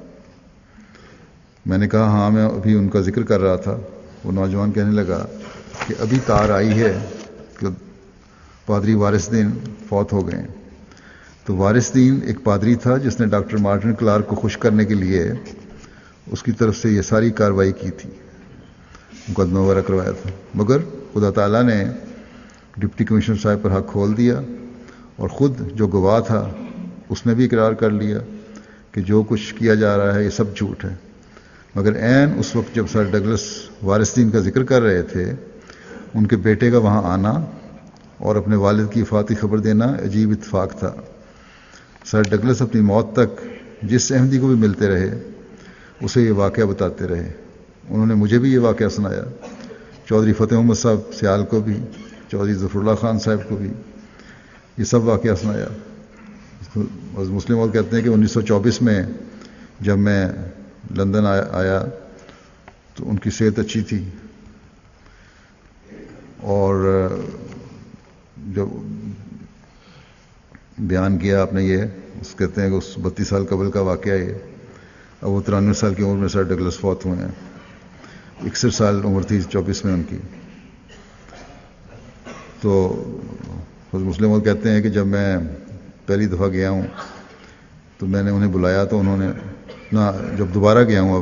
میں نے کہا ہاں میں ابھی ان کا ذکر کر رہا تھا. وہ نوجوان کہنے لگا کہ ابھی تار آئی ہے کہ پادری وارث دین فوت ہو گئے. تو وارث دین ایک پادری تھا جس نے ڈاکٹر مارٹن کلارک کو خوش کرنے کے لیے اس کی طرف سے یہ ساری کارروائی کی تھی، مقدمہ وغیرہ کروایا تھا. مگر خدا تعالیٰ نے ڈپٹی کمشنر صاحب پر حق کھول دیا، اور خود جو گواہ تھا اس نے بھی اقرار کر لیا کہ جو کچھ کیا جا رہا ہے یہ سب جھوٹ ہے. مگر عین اس وقت جب سر ڈگلس وارث دین کا ذکر کر رہے تھے، ان کے بیٹے کا وہاں آنا اور اپنے والد کی وفات کی خبر دینا عجیب اتفاق تھا. سر ڈگلس اپنی موت تک جس احمدی کو بھی ملتے رہے اسے یہ واقعہ بتاتے رہے. انہوں نے مجھے بھی یہ واقعہ سنایا، چودھری فتح محمد صاحب سیال کو بھی، چودھری ظفر اللہ خان صاحب کو بھی یہ سب واقعہ سنایا. مسلم موعود کہتے ہیں کہ انیس سو چوبیس میں جب میں لندن آیا تو ان کی صحت اچھی تھی، اور جب بیان کیا آپ نے یہ اس کہتے ہیں کہ اس بتیس سال قبل کا واقعہ ہے. اب وہ ترانوے سال کی عمر میں سر ڈگلس فوت ہوئے ہیں. اکسٹھ سال عمر تھی چوبیس میں ان کی. تو حضرت مسلم موعود کہتے ہیں کہ جب میں پہلی دفعہ گیا ہوں تو میں نے انہیں بلایا، تو انہوں نے نہ جب دوبارہ گیا ہوں اب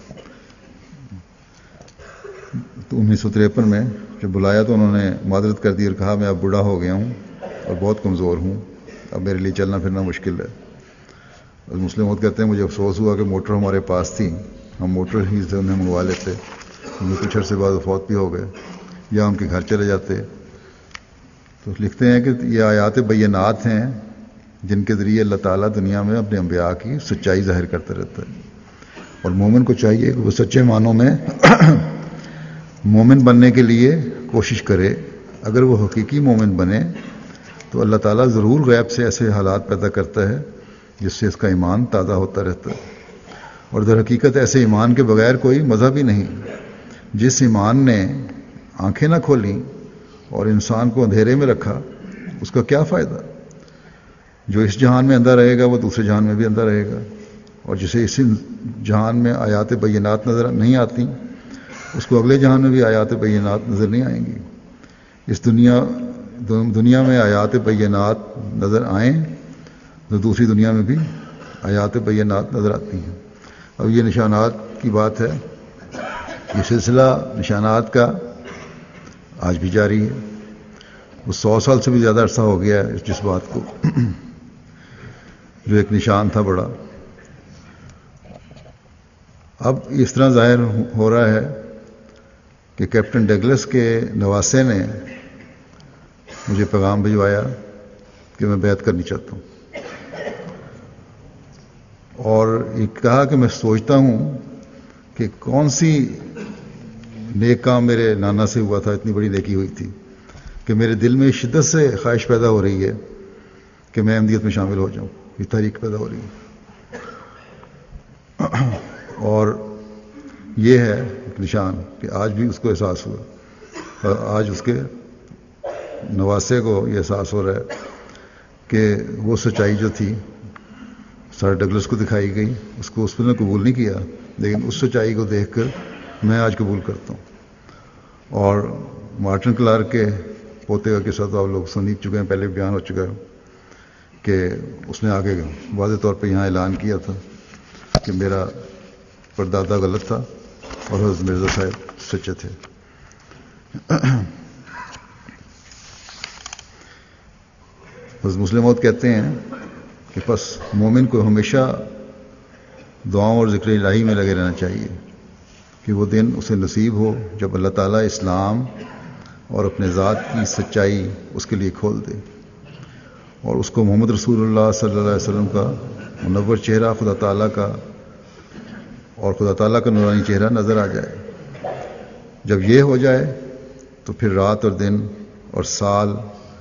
تو انیس سو تریپن میں جب بلایا تو انہوں نے معذرت کر دی اور کہا میں اب بوڑھا ہو گیا ہوں اور بہت کمزور ہوں، اب میرے لیے چلنا پھرنا مشکل ہے. مسلم موعود کہتے ہیں مجھے افسوس ہوا کہ موٹر ہمارے پاس تھی، ہم موٹر ہی سے انہیں منگوا لیتے. انہیں کچھ عرصے بعد فوت بھی ہو گئے، یا ان کے گھر چلے جاتے. تو لکھتے ہیں کہ یہ آیات بینات ہیں جن کے ذریعے اللہ تعالیٰ دنیا میں اپنے انبیاء کی سچائی ظاہر کرتا رہتا ہے، اور مومن کو چاہیے کہ وہ سچے معنوں میں مومن بننے کے لیے کوشش کرے. اگر وہ حقیقی مومن بنے تو اللہ تعالیٰ ضرور غیب سے ایسے حالات پیدا کرتا ہے جس سے اس کا ایمان تازہ ہوتا رہتا ہے. اور در حقیقت ایسے ایمان کے بغیر کوئی مذہب ہی نہیں. جس ایمان نے آنکھیں نہ کھولیں اور انسان کو اندھیرے میں رکھا اس کا کیا فائدہ؟ جو اس جہان میں اندھا رہے گا وہ دوسرے جہان میں بھی اندھا رہے گا، اور جسے اس جہان میں آیات بینات نظر نہیں آتی اس کو اگلے جہان میں بھی آیات بینات نظر نہیں آئیں گی. اس دنیا دنیا میں آیات بینات نظر آئیں تو دوسری دنیا میں بھی آیات بینات نظر آتی ہیں. اب یہ نشانات کی بات ہے، یہ سلسلہ نشانات کا آج بھی جاری ہے. وہ سو سال سے بھی زیادہ عرصہ ہو گیا ہے جس بات کو، جو ایک نشان تھا بڑا، اب اس طرح ظاہر ہو رہا ہے کہ کیپٹن ڈگلس کے نواسے نے مجھے پیغام بھجوایا کہ میں بیعت کرنی چاہتا ہوں. اور یہ کہا کہ میں سوچتا ہوں کہ کون سی نیک کام میرے نانا سے ہوا تھا، اتنی بڑی نیکی ہوئی تھی کہ میرے دل میں شدت سے خواہش پیدا ہو رہی ہے کہ میں احمدیت میں شامل ہو جاؤں، یہ تحریک پیدا ہو رہی ہے۔ اور یہ ہے ایک نشان کہ آج بھی اس کو احساس ہوا، اور آج اس کے نواسے کو یہ احساس ہو رہا ہے کہ وہ سچائی جو تھی سر ڈگلس کو دکھائی گئی، اس کو اس نے قبول نہیں کیا، لیکن اس سچائی کو دیکھ کر میں آج قبول کرتا ہوں۔ اور مارٹن کلارک کے پوتے کا قصہ تو آپ لوگ سن ہی چکے ہیں، پہلے بیان ہو چکا ہے کہ اس نے آگے واضح طور پہ یہاں اعلان کیا تھا کہ میرا پردادا غلط تھا اور حضرت مرزا صاحب سچے تھے۔ حضرت مسلم موعود کہتے ہیں کہ پس مومن کو ہمیشہ دعاؤں اور ذکر الہی میں لگے رہنا چاہیے کہ وہ دن اسے نصیب ہو جب اللہ تعالیٰ اسلام اور اپنے ذات کی سچائی اس کے لیے کھول دے، اور اس کو محمد رسول اللہ صلی اللہ علیہ وسلم کا منور چہرہ خدا تعالیٰ کا اور خدا تعالیٰ کا نورانی چہرہ نظر آ جائے۔ جب یہ ہو جائے تو پھر رات اور دن اور سال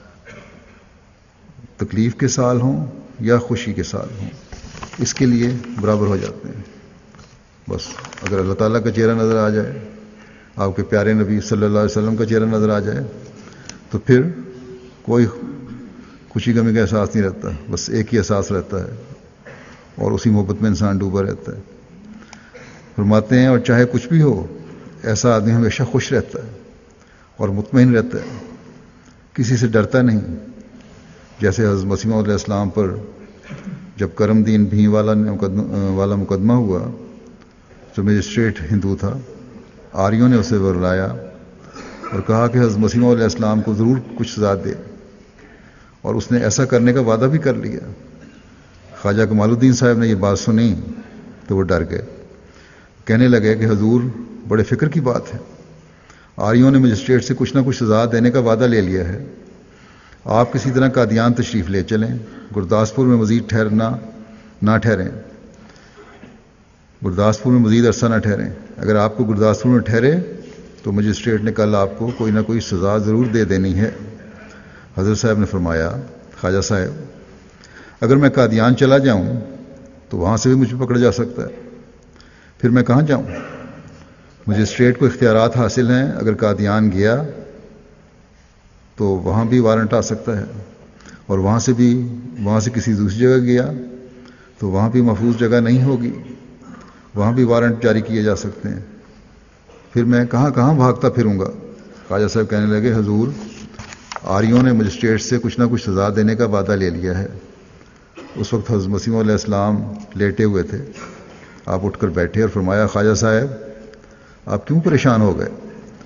تکلیف کے سال ہوں یا خوشی کے سال ہوں، اس کے لیے برابر ہو جاتے ہیں۔ بس اگر اللہ تعالیٰ کا چہرہ نظر آ جائے، آپ کے پیارے نبی صلی اللہ علیہ وسلم کا چہرہ نظر آ جائے، تو پھر کوئی خوشی غمی کا احساس نہیں رہتا، بس ایک ہی احساس رہتا ہے، اور اسی محبت میں انسان ڈوبا رہتا ہے۔ فرماتے ہیں اور چاہے کچھ بھی ہو، ایسا آدمی ہمیشہ خوش رہتا ہے اور مطمئن رہتا ہے، کسی سے ڈرتا نہیں۔ جیسے حضرت مسیح موعود علیہ السلام پر جب کرم دین بھیں والا نے والا مقدمہ ہوا، جو مجسٹریٹ ہندو تھا، آریوں نے اسے برلایا اور کہا کہ حضرت مسیح موعود علیہ السلام کو ضرور کچھ سزا دے، اور اس نے ایسا کرنے کا وعدہ بھی کر لیا۔ خواجہ کمال الدین صاحب نے یہ بات سنی تو وہ ڈر گئے، کہنے لگے کہ حضور بڑے فکر کی بات ہے، آریوں نے مجسٹریٹ سے کچھ نہ کچھ سزا دینے کا وعدہ لے لیا ہے، آپ کسی طرح قادیان تشریف لے چلیں، گرداسپور میں مزید ٹھہرنا نہ ٹھہریں گرداسپور میں مزید عرصہ نہ ٹھہریں اگر آپ کو گرداسپور میں ٹھہرے تو مجسٹریٹ نے کل آپ کو کوئی نہ کوئی سزا ضرور دے دینی ہے۔ حضرت صاحب نے فرمایا، خواجہ صاحب اگر میں قادیان چلا جاؤں تو وہاں سے بھی مجھے پکڑا جا سکتا ہے، پھر میں کہاں جاؤں؟ مجسٹریٹ کو اختیارات حاصل ہیں، اگر قادیان گیا تو وہاں بھی وارنٹ آ سکتا ہے، اور وہاں سے بھی وہاں سے کسی دوسری جگہ گیا تو وہاں بھی محفوظ جگہ نہیں ہوگی، وہاں بھی وارنٹ جاری کیے جا سکتے ہیں، پھر میں کہاں کہاں بھاگتا پھروں گا؟ خواجہ صاحب کہنے لگے، حضور آریوں نے مجسٹریٹ سے کچھ نہ کچھ سزا دینے کا وعدہ لے لیا ہے۔ اس وقت حضرت مسیح علیہ السلام لیٹے ہوئے تھے، آپ اٹھ کر بیٹھے اور فرمایا، خواجہ صاحب آپ کیوں پریشان ہو گئے؟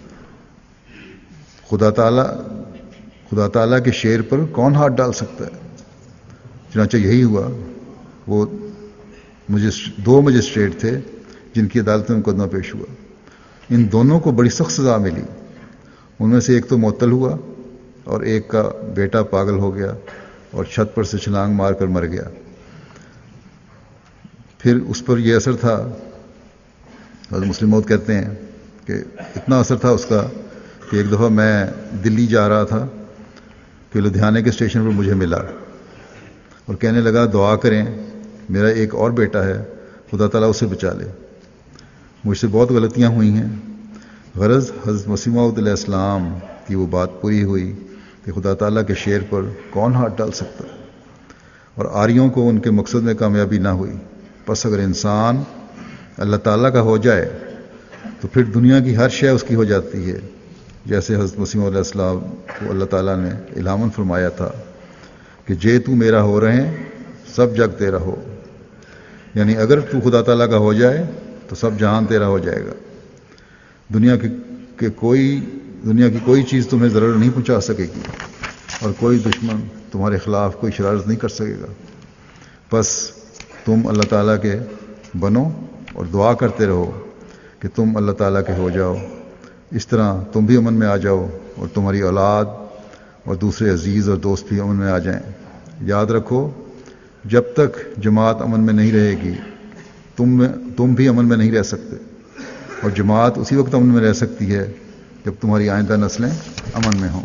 خدا تعالیٰ خدا تعالیٰ کے شیر پر کون ہاتھ ڈال سکتا ہے؟ چنانچہ یہی ہوا، وہ مجسٹ دو مجسٹریٹ تھے جن کی عدالت میں مقدمہ پیش ہوا، ان دونوں کو بڑی سخت سزا ملی، ان میں سے ایک تو معطل ہوا اور ایک کا بیٹا پاگل ہو گیا اور چھت پر سے چھلانگ مار کر مر گیا۔ پھر اس پر یہ اثر تھا، حضرت مسلم موعود کہتے ہیں کہ اتنا اثر تھا اس کا کہ ایک دفعہ میں دلی جا رہا تھا کہ لدھیانے کے اسٹیشن پر مجھے ملا اور کہنے لگا، دعا کریں میرا ایک اور بیٹا ہے، خدا تعالیٰ اسے بچا لے، مجھ سے بہت غلطیاں ہوئی ہیں۔ غرض حضرت مسیح موعود علیہ السلام کی وہ بات پوری ہوئی کہ خدا تعالیٰ کے شیر پر کون ہاتھ ڈال سکتا ہے، اور آریوں کو ان کے مقصد میں کامیابی نہ ہوئی۔ بس اگر انسان اللہ تعالیٰ کا ہو جائے تو پھر دنیا کی ہر شے اس کی ہو جاتی ہے، جیسے حضرت مسیح علیہ السلام کو اللہ تعالیٰ نے الہاماً فرمایا تھا کہ جے تو میرا ہو رہے سب جگ تیرا ہو، یعنی اگر تو خدا تعالیٰ کا ہو جائے تو سب جہان تیرا ہو جائے گا، دنیا کی کہ کوئی دنیا کی کوئی چیز تمہیں ضرر نہیں پہنچا سکے گی اور کوئی دشمن تمہارے خلاف کوئی شرارت نہیں کر سکے گا۔ بس تم اللہ تعالیٰ کے بنو اور دعا کرتے رہو کہ تم اللہ تعالیٰ کے ہو جاؤ، اس طرح تم بھی امن میں آ جاؤ اور تمہاری اولاد اور دوسرے عزیز اور دوست بھی امن میں آ جائیں۔ یاد رکھو جب تک جماعت امن میں نہیں رہے گی تم تم بھی امن میں نہیں رہ سکتے، اور جماعت اسی وقت امن میں رہ سکتی ہے جب تمہاری آئندہ نسلیں امن میں ہوں۔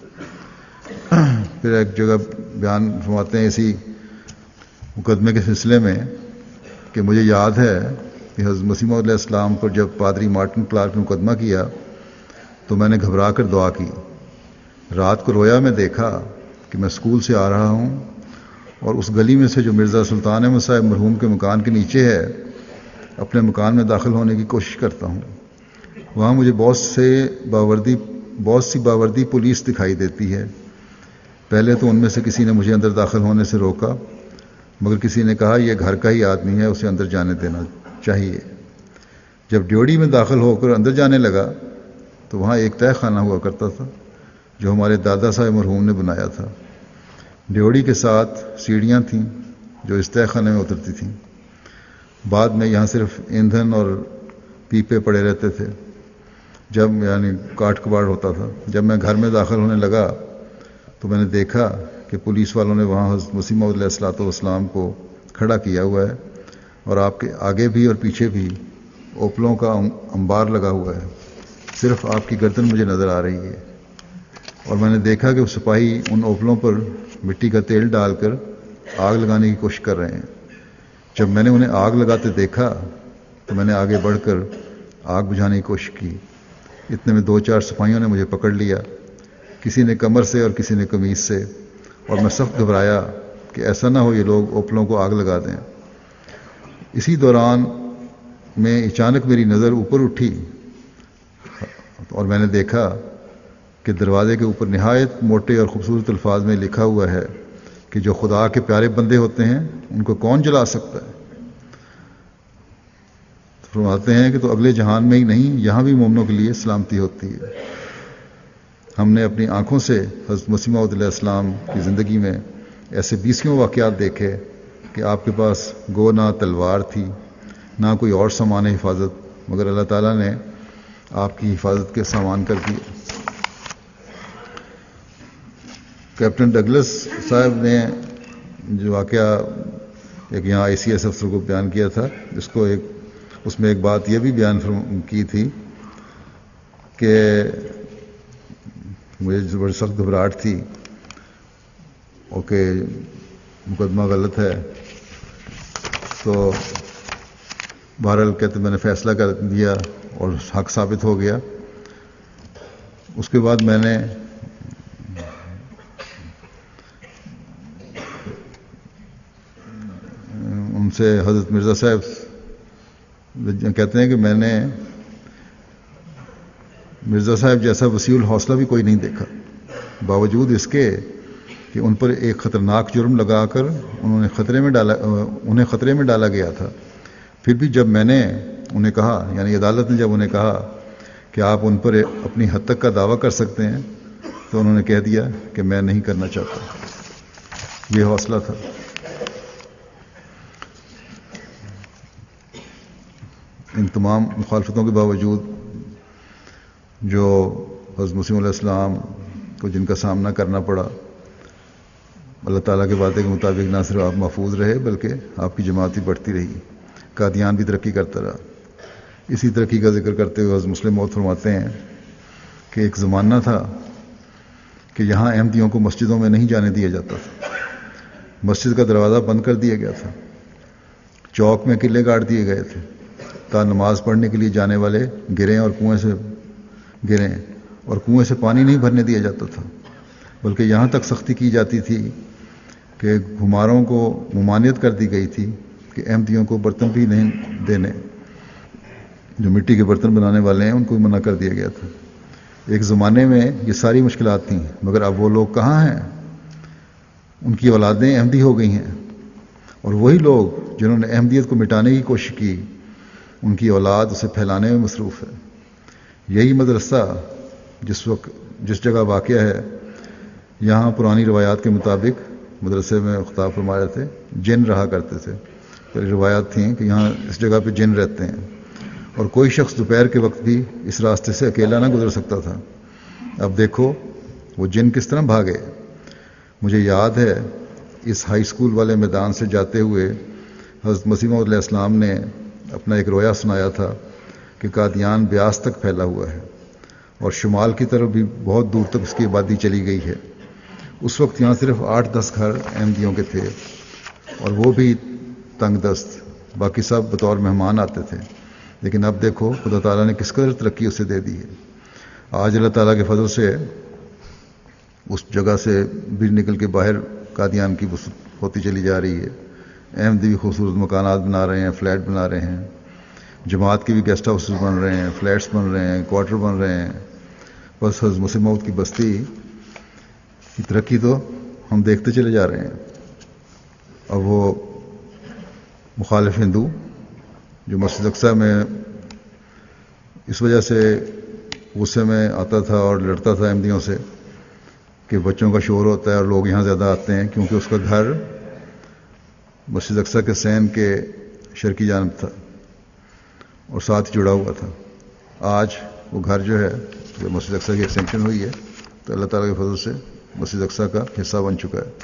پھر ایک جگہ بیان فرماتے ہیں اسی مقدمے کے سلسلے میں کہ مجھے یاد ہے کہ حضرت مسیح موعود علیہ السلام پر جب پادری مارٹن کلارک نے مقدمہ کیا تو میں نے گھبرا کر دعا کی۔ رات کو رویا میں دیکھا کہ میں اسکول سے آ رہا ہوں اور اس گلی میں سے جو مرزا سلطان احمد صاحب مرحوم کے مکان کے نیچے ہے اپنے مکان میں داخل ہونے کی کوشش کرتا ہوں۔ وہاں مجھے بہت سے باوردی بہت سی باوردی پولیس دکھائی دیتی ہے۔ پہلے تو ان میں سے کسی نے مجھے اندر داخل ہونے سے روکا، مگر کسی نے کہا یہ گھر کا ہی آدمی ہے، اسے اندر جانے دینا چاہیے۔ جب ڈیوڑی میں داخل ہو کر اندر جانے لگا تو وہاں ایک تہہ خانہ ہوا کرتا تھا جو ہمارے دادا صاحب مرحوم نے بنایا تھا۔ ڈیوڑی کے ساتھ سیڑھیاں تھیں جو اس تہہ خانے میں اترتی تھیں۔ بعد میں یہاں صرف ایندھن اور پیپے پڑے رہتے تھے، جب یعنی کاٹ کباڑ ہوتا تھا۔ جب میں گھر میں داخل ہونے لگا تو میں نے دیکھا کہ پولیس والوں نے وہاں حضرت مسیح موعود علیہ الصلوۃ والسلام کو کھڑا کیا ہوا ہے، اور آپ کے آگے بھی اور پیچھے بھی اوپلوں کا انبار لگا ہوا ہے، صرف آپ کی گردن مجھے نظر آ رہی ہے۔ اور میں نے دیکھا کہ وہ سپاہی ان اوپلوں پر مٹی کا تیل ڈال کر آگ لگانے کی کوشش کر رہے ہیں۔ جب میں نے انہیں آگ لگاتے دیکھا تو میں نے آگے بڑھ کر آگ بجھانے کی کوشش کی۔ اتنے میں دو چار سپاہیوں نے مجھے پکڑ لیا، کسی نے کمر سے اور کسی نے قمیص سے، اور میں سخت گھبرایا کہ ایسا نہ ہو یہ لوگ اوپلوں کو آگ لگا دیں۔ اسی دوران میں اچانک میری نظر اوپر اٹھی اور میں نے دیکھا کہ دروازے کے اوپر نہایت موٹے اور خوبصورت الفاظ میں لکھا ہوا ہے کہ جو خدا کے پیارے بندے ہوتے ہیں ان کو کون جلا سکتا ہے۔ فرماتے ہیں کہ تو اگلے جہان میں ہی نہیں، یہاں بھی مومنوں کے لیے سلامتی ہوتی ہے۔ ہم نے اپنی آنکھوں سے حضرت مسیح موعود علیہ السلام کی زندگی میں ایسے بیسیوں واقعات دیکھے کہ آپ کے پاس گو نہ تلوار تھی نہ کوئی اور سامان حفاظت، مگر اللہ تعالیٰ نے آپ کی حفاظت کے سامان کر دیے۔ کیپٹن ڈگلس صاحب نے جو واقعہ ایک یہاں آئی سی ایس افسر کو بیان کیا تھا، اس کو ایک اس میں ایک بات یہ بھی بیان کی تھی کہ مجھے بڑی سخت گھبراہٹ تھی اور کہ مقدمہ غلط ہے، تو بہرحال کہتے میں نے فیصلہ کر دیا اور حق ثابت ہو گیا۔ اس کے بعد میں نے ان سے حضرت مرزا صاحب کہتے ہیں کہ میں نے مرزا صاحب جیسا وسیع الحوصلہ بھی کوئی نہیں دیکھا، باوجود اس کے کہ ان پر ایک خطرناک جرم لگا کر انہوں نے خطرے میں ڈالا انہیں خطرے میں ڈالا گیا تھا۔ پھر بھی جب میں نے انہیں کہا، یعنی عدالت نے جب انہیں کہا کہ آپ ان پر اپنی حد تک کا دعویٰ کر سکتے ہیں، تو انہوں نے کہہ دیا کہ میں نہیں کرنا چاہتا۔ یہ حوصلہ تھا۔ ان تمام مخالفتوں کے باوجود جو حضرت مسیح علیہ السلام کو جن کا سامنا کرنا پڑا، اللہ تعالیٰ کے وعدے کے مطابق نہ صرف آپ محفوظ رہے بلکہ آپ کی جماعت بھی بڑھتی رہی، قادیان بھی ترقی کرتا رہا۔ اسی ترقی کا ذکر کرتے ہوئے حضرت مسلم موعود فرماتے ہیں کہ ایک زمانہ تھا کہ یہاں احمدیوں کو مسجدوں میں نہیں جانے دیا جاتا تھا، مسجد کا دروازہ بند کر دیا گیا تھا، چوک میں قلعے گاڑ دیے گئے تھے تا نماز پڑھنے کے لیے جانے والے گریں اور کنویں سے گریں، اور کنویں سے پانی نہیں بھرنے دیا جاتا تھا، بلکہ یہاں تک سختی کی جاتی تھی کہ گھماروں کو ممانعت کر دی گئی تھی کہ احمدیوں کو برتن بھی نہیں دینے، جو مٹی کے برتن بنانے والے ہیں ان کو منع کر دیا گیا تھا۔ ایک زمانے میں یہ ساری مشکلات تھیں، مگر اب وہ لوگ کہاں ہیں؟ ان کی اولادیں احمدی ہو گئی ہیں، اور وہی لوگ جنہوں نے احمدیت کو مٹانے کی کوشش کی ان کی اولاد اسے پھیلانے میں مصروف ہے۔ یہی مدرسہ جس وقت جس جگہ واقع ہے، یہاں پرانی روایات کے مطابق مدرسے میں خطاب فرما رہے تھے، جن رہا کرتے تھے۔ تو روایات تھیں کہ یہاں اس جگہ پہ جن رہتے ہیں، اور کوئی شخص دوپہر کے وقت بھی اس راستے سے اکیلا نہ گزر سکتا تھا۔ اب دیکھو وہ جن کس طرح بھاگے۔ مجھے یاد ہے اس ہائی اسکول والے میدان سے جاتے ہوئے حضرت مسیح موعود علیہ السلام نے اپنا ایک رویا سنایا تھا کہ قادیان بیاس تک پھیلا ہوا ہے اور شمال کی طرف بھی بہت دور تک اس کی آبادی چلی گئی ہے۔ اس وقت یہاں صرف آٹھ دس گھر احمدیوں کے تھے اور وہ بھی تنگ دست، باقی سب بطور مہمان آتے تھے۔ لیکن اب دیکھو خدا تعالیٰ نے کس قدر ترقی اسے دے دی ہے۔ آج اللہ تعالیٰ کے فضل سے اس جگہ سے بھی نکل کے باہر قادیان کی وسعت ہوتی چلی جا رہی ہے۔ احمدی بھی خوبصورت مکانات بنا رہے ہیں، فلیٹ بنا رہے ہیں، جماعت کے بھی گیسٹ ہاؤسز بن رہے ہیں، فلیٹس بن رہے ہیں، کوارٹر بن رہے ہیں۔ بس حضرت مسیح موعود کی بستی کی ترقی تو ہم دیکھتے چلے جا رہے ہیں۔ اب وہ مخالف ہندو جو مسجد اقصیٰ میں اس وجہ سے غصے میں آتا تھا اور لڑتا تھا احمدیوں سے کہ بچوں کا شور ہوتا ہے اور لوگ یہاں زیادہ آتے ہیں، کیونکہ اس کا گھر مسجد اقصیٰ کے سین کے شرقی جانب تھا اور ساتھ جڑا ہوا تھا۔ آج وہ گھر جو ہے جو مسجد اقصیٰ کی ایکسٹینشن ہوئی ہے تو اللہ تعالیٰ کے فضل سے مسجد اقصیٰ کا حصہ بن چکا ہے۔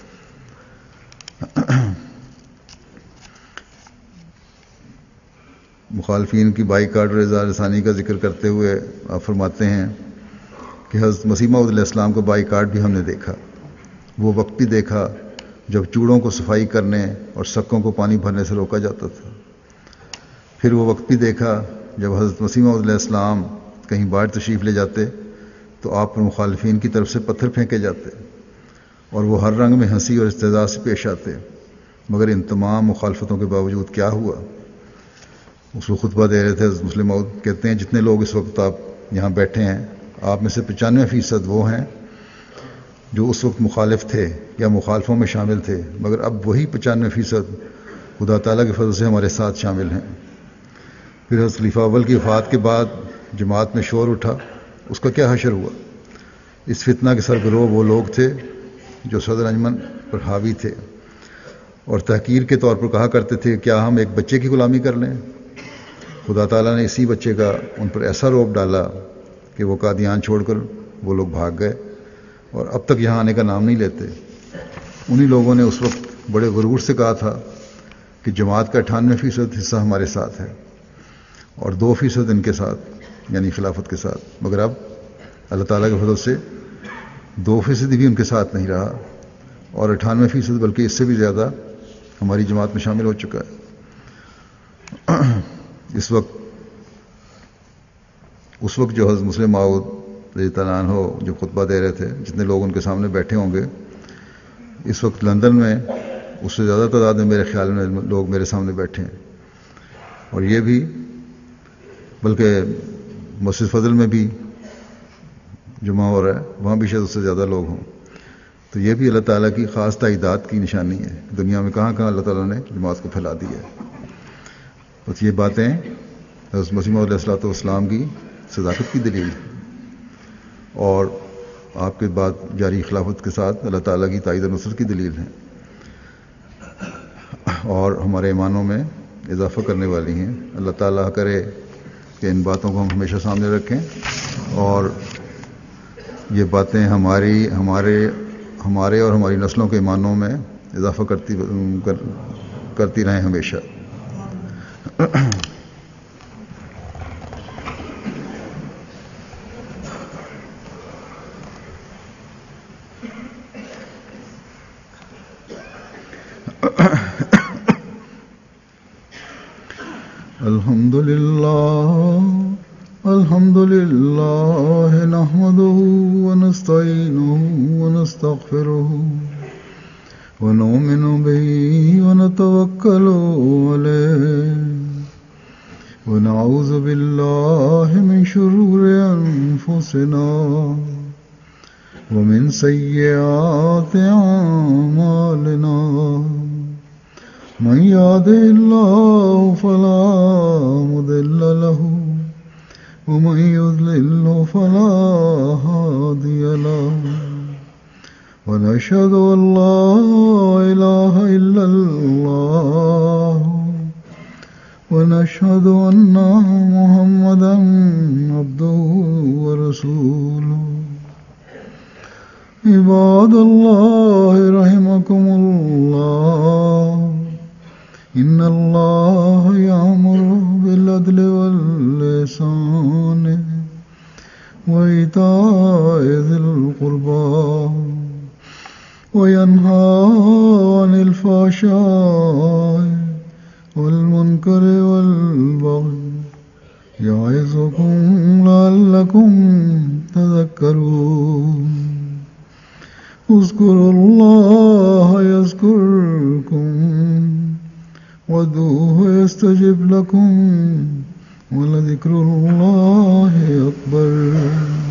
مخالفین کی بائیکاٹ اور اظہار ثانی کا ذکر کرتے ہوئے آپ فرماتے ہیں کہ حضرت مسیح موعود علیہ السلام کا بائیکاٹ بھی ہم نے دیکھا۔ وہ وقت بھی دیکھا جب چوڑوں کو صفائی کرنے اور سکوں کو پانی بھرنے سے روکا جاتا تھا۔ پھر وہ وقت بھی دیکھا جب حضرت مسیح موعود علیہ السلام کہیں باہر تشریف لے جاتے تو آپ پر مخالفین کی طرف سے پتھر پھینکے جاتے اور وہ ہر رنگ میں ہنسی اور استہزاء سے پیش آتے، مگر ان تمام مخالفتوں کے باوجود کیا ہوا؟ اس کو خطبہ دے رہے تھے حضرت مسلم موعود، کہتے ہیں جتنے لوگ اس وقت آپ یہاں بیٹھے ہیں آپ میں سے پچانوے فیصد وہ ہیں جو اس وقت مخالف تھے یا مخالفوں میں شامل تھے، مگر اب وہی پچانوے فیصد خدا تعالیٰ کے فضل سے ہمارے ساتھ شامل ہیں۔ پھر حضرت خلیفہ اول کی وفات کے بعد جماعت میں شور اٹھا، اس کا کیا حشر ہوا؟ اس فتنہ کے سربراہ وہ لوگ تھے جو صدر انجمن پر حاوی تھے اور تحقیر کے طور پر کہا کرتے تھے کیا ہم ایک بچے کی غلامی کر لیں؟ خدا تعالیٰ نے اسی بچے کا ان پر ایسا روب ڈالا کہ وہ قادیان چھوڑ کر وہ لوگ بھاگ گئے اور اب تک یہاں آنے کا نام نہیں لیتے۔ انہی لوگوں نے اس وقت بڑے غرور سے کہا تھا کہ جماعت کا اٹھانوے فیصد حصہ ہمارے ساتھ ہے اور دو فیصد ان کے ساتھ یعنی خلافت کے ساتھ، مگر اب اللہ تعالیٰ کے فضل سے دو فیصد بھی ان کے ساتھ نہیں رہا اور اٹھانوے فیصد بلکہ اس سے بھی زیادہ ہماری جماعت میں شامل ہو چکا ہے۔ اس وقت اس وقت جو حضرت مسلم موعود رضی اللہ عنہ جو خطبہ دے رہے تھے، جتنے لوگ ان کے سامنے بیٹھے ہوں گے، اس وقت لندن میں اس سے زیادہ تعداد میں میرے خیال میں لوگ میرے سامنے بیٹھے ہیں، اور یہ بھی بلکہ مسجد فضل میں بھی جمعہ ہو رہا ہے، وہاں بھی شاید اس سے زیادہ لوگ ہوں۔ تو یہ بھی اللہ تعالیٰ کی خاص تائیدات کی نشانی ہے، دنیا میں کہاں کہاں اللہ تعالیٰ نے جماعت کو پھیلا دی ہے۔ بس یہ باتیں حضرت مسیح موعود علیہ الصلوۃ والسلام کی صداقت کی دلیل ہے اور آپ کے بعد جاری خلافت کے ساتھ اللہ تعالیٰ کی تائید و نصرت کی دلیل ہے اور ہمارے ایمانوں میں اضافہ کرنے والی ہیں۔ اللہ تعالیٰ کرے کہ ان باتوں کو ہم ہمیشہ سامنے رکھیں اور یہ باتیں ہماری ہمارے ہمارے اور ہماری نسلوں کے ایمانوں میں اضافہ کرتی کر, کرتی رہیں ہمیشہ۔ الحمد للہ الحمد للہ نحمده ونستعینه ونستغفره ونؤمن به ونتوکل علیہ ونعوذ باللہ من شرور انفسنا ومن سیئات اعمالنا من يهده الله فلا مضل له ومن يضلل فلا هادي له ونشهد أن لا إله إلا الله ونشهد أن محمدا عبده ورسوله عباد الله رحمكم الله إن الله يأمر بالعدل والإحسان وإيتاء ذي القربى وينهى عن الفحشاء والمنكر والبغي يعظكم لعلكم تذكرون اذكروا الله يذكركم وادعوه يستجب لكم ولذكر الله أكبر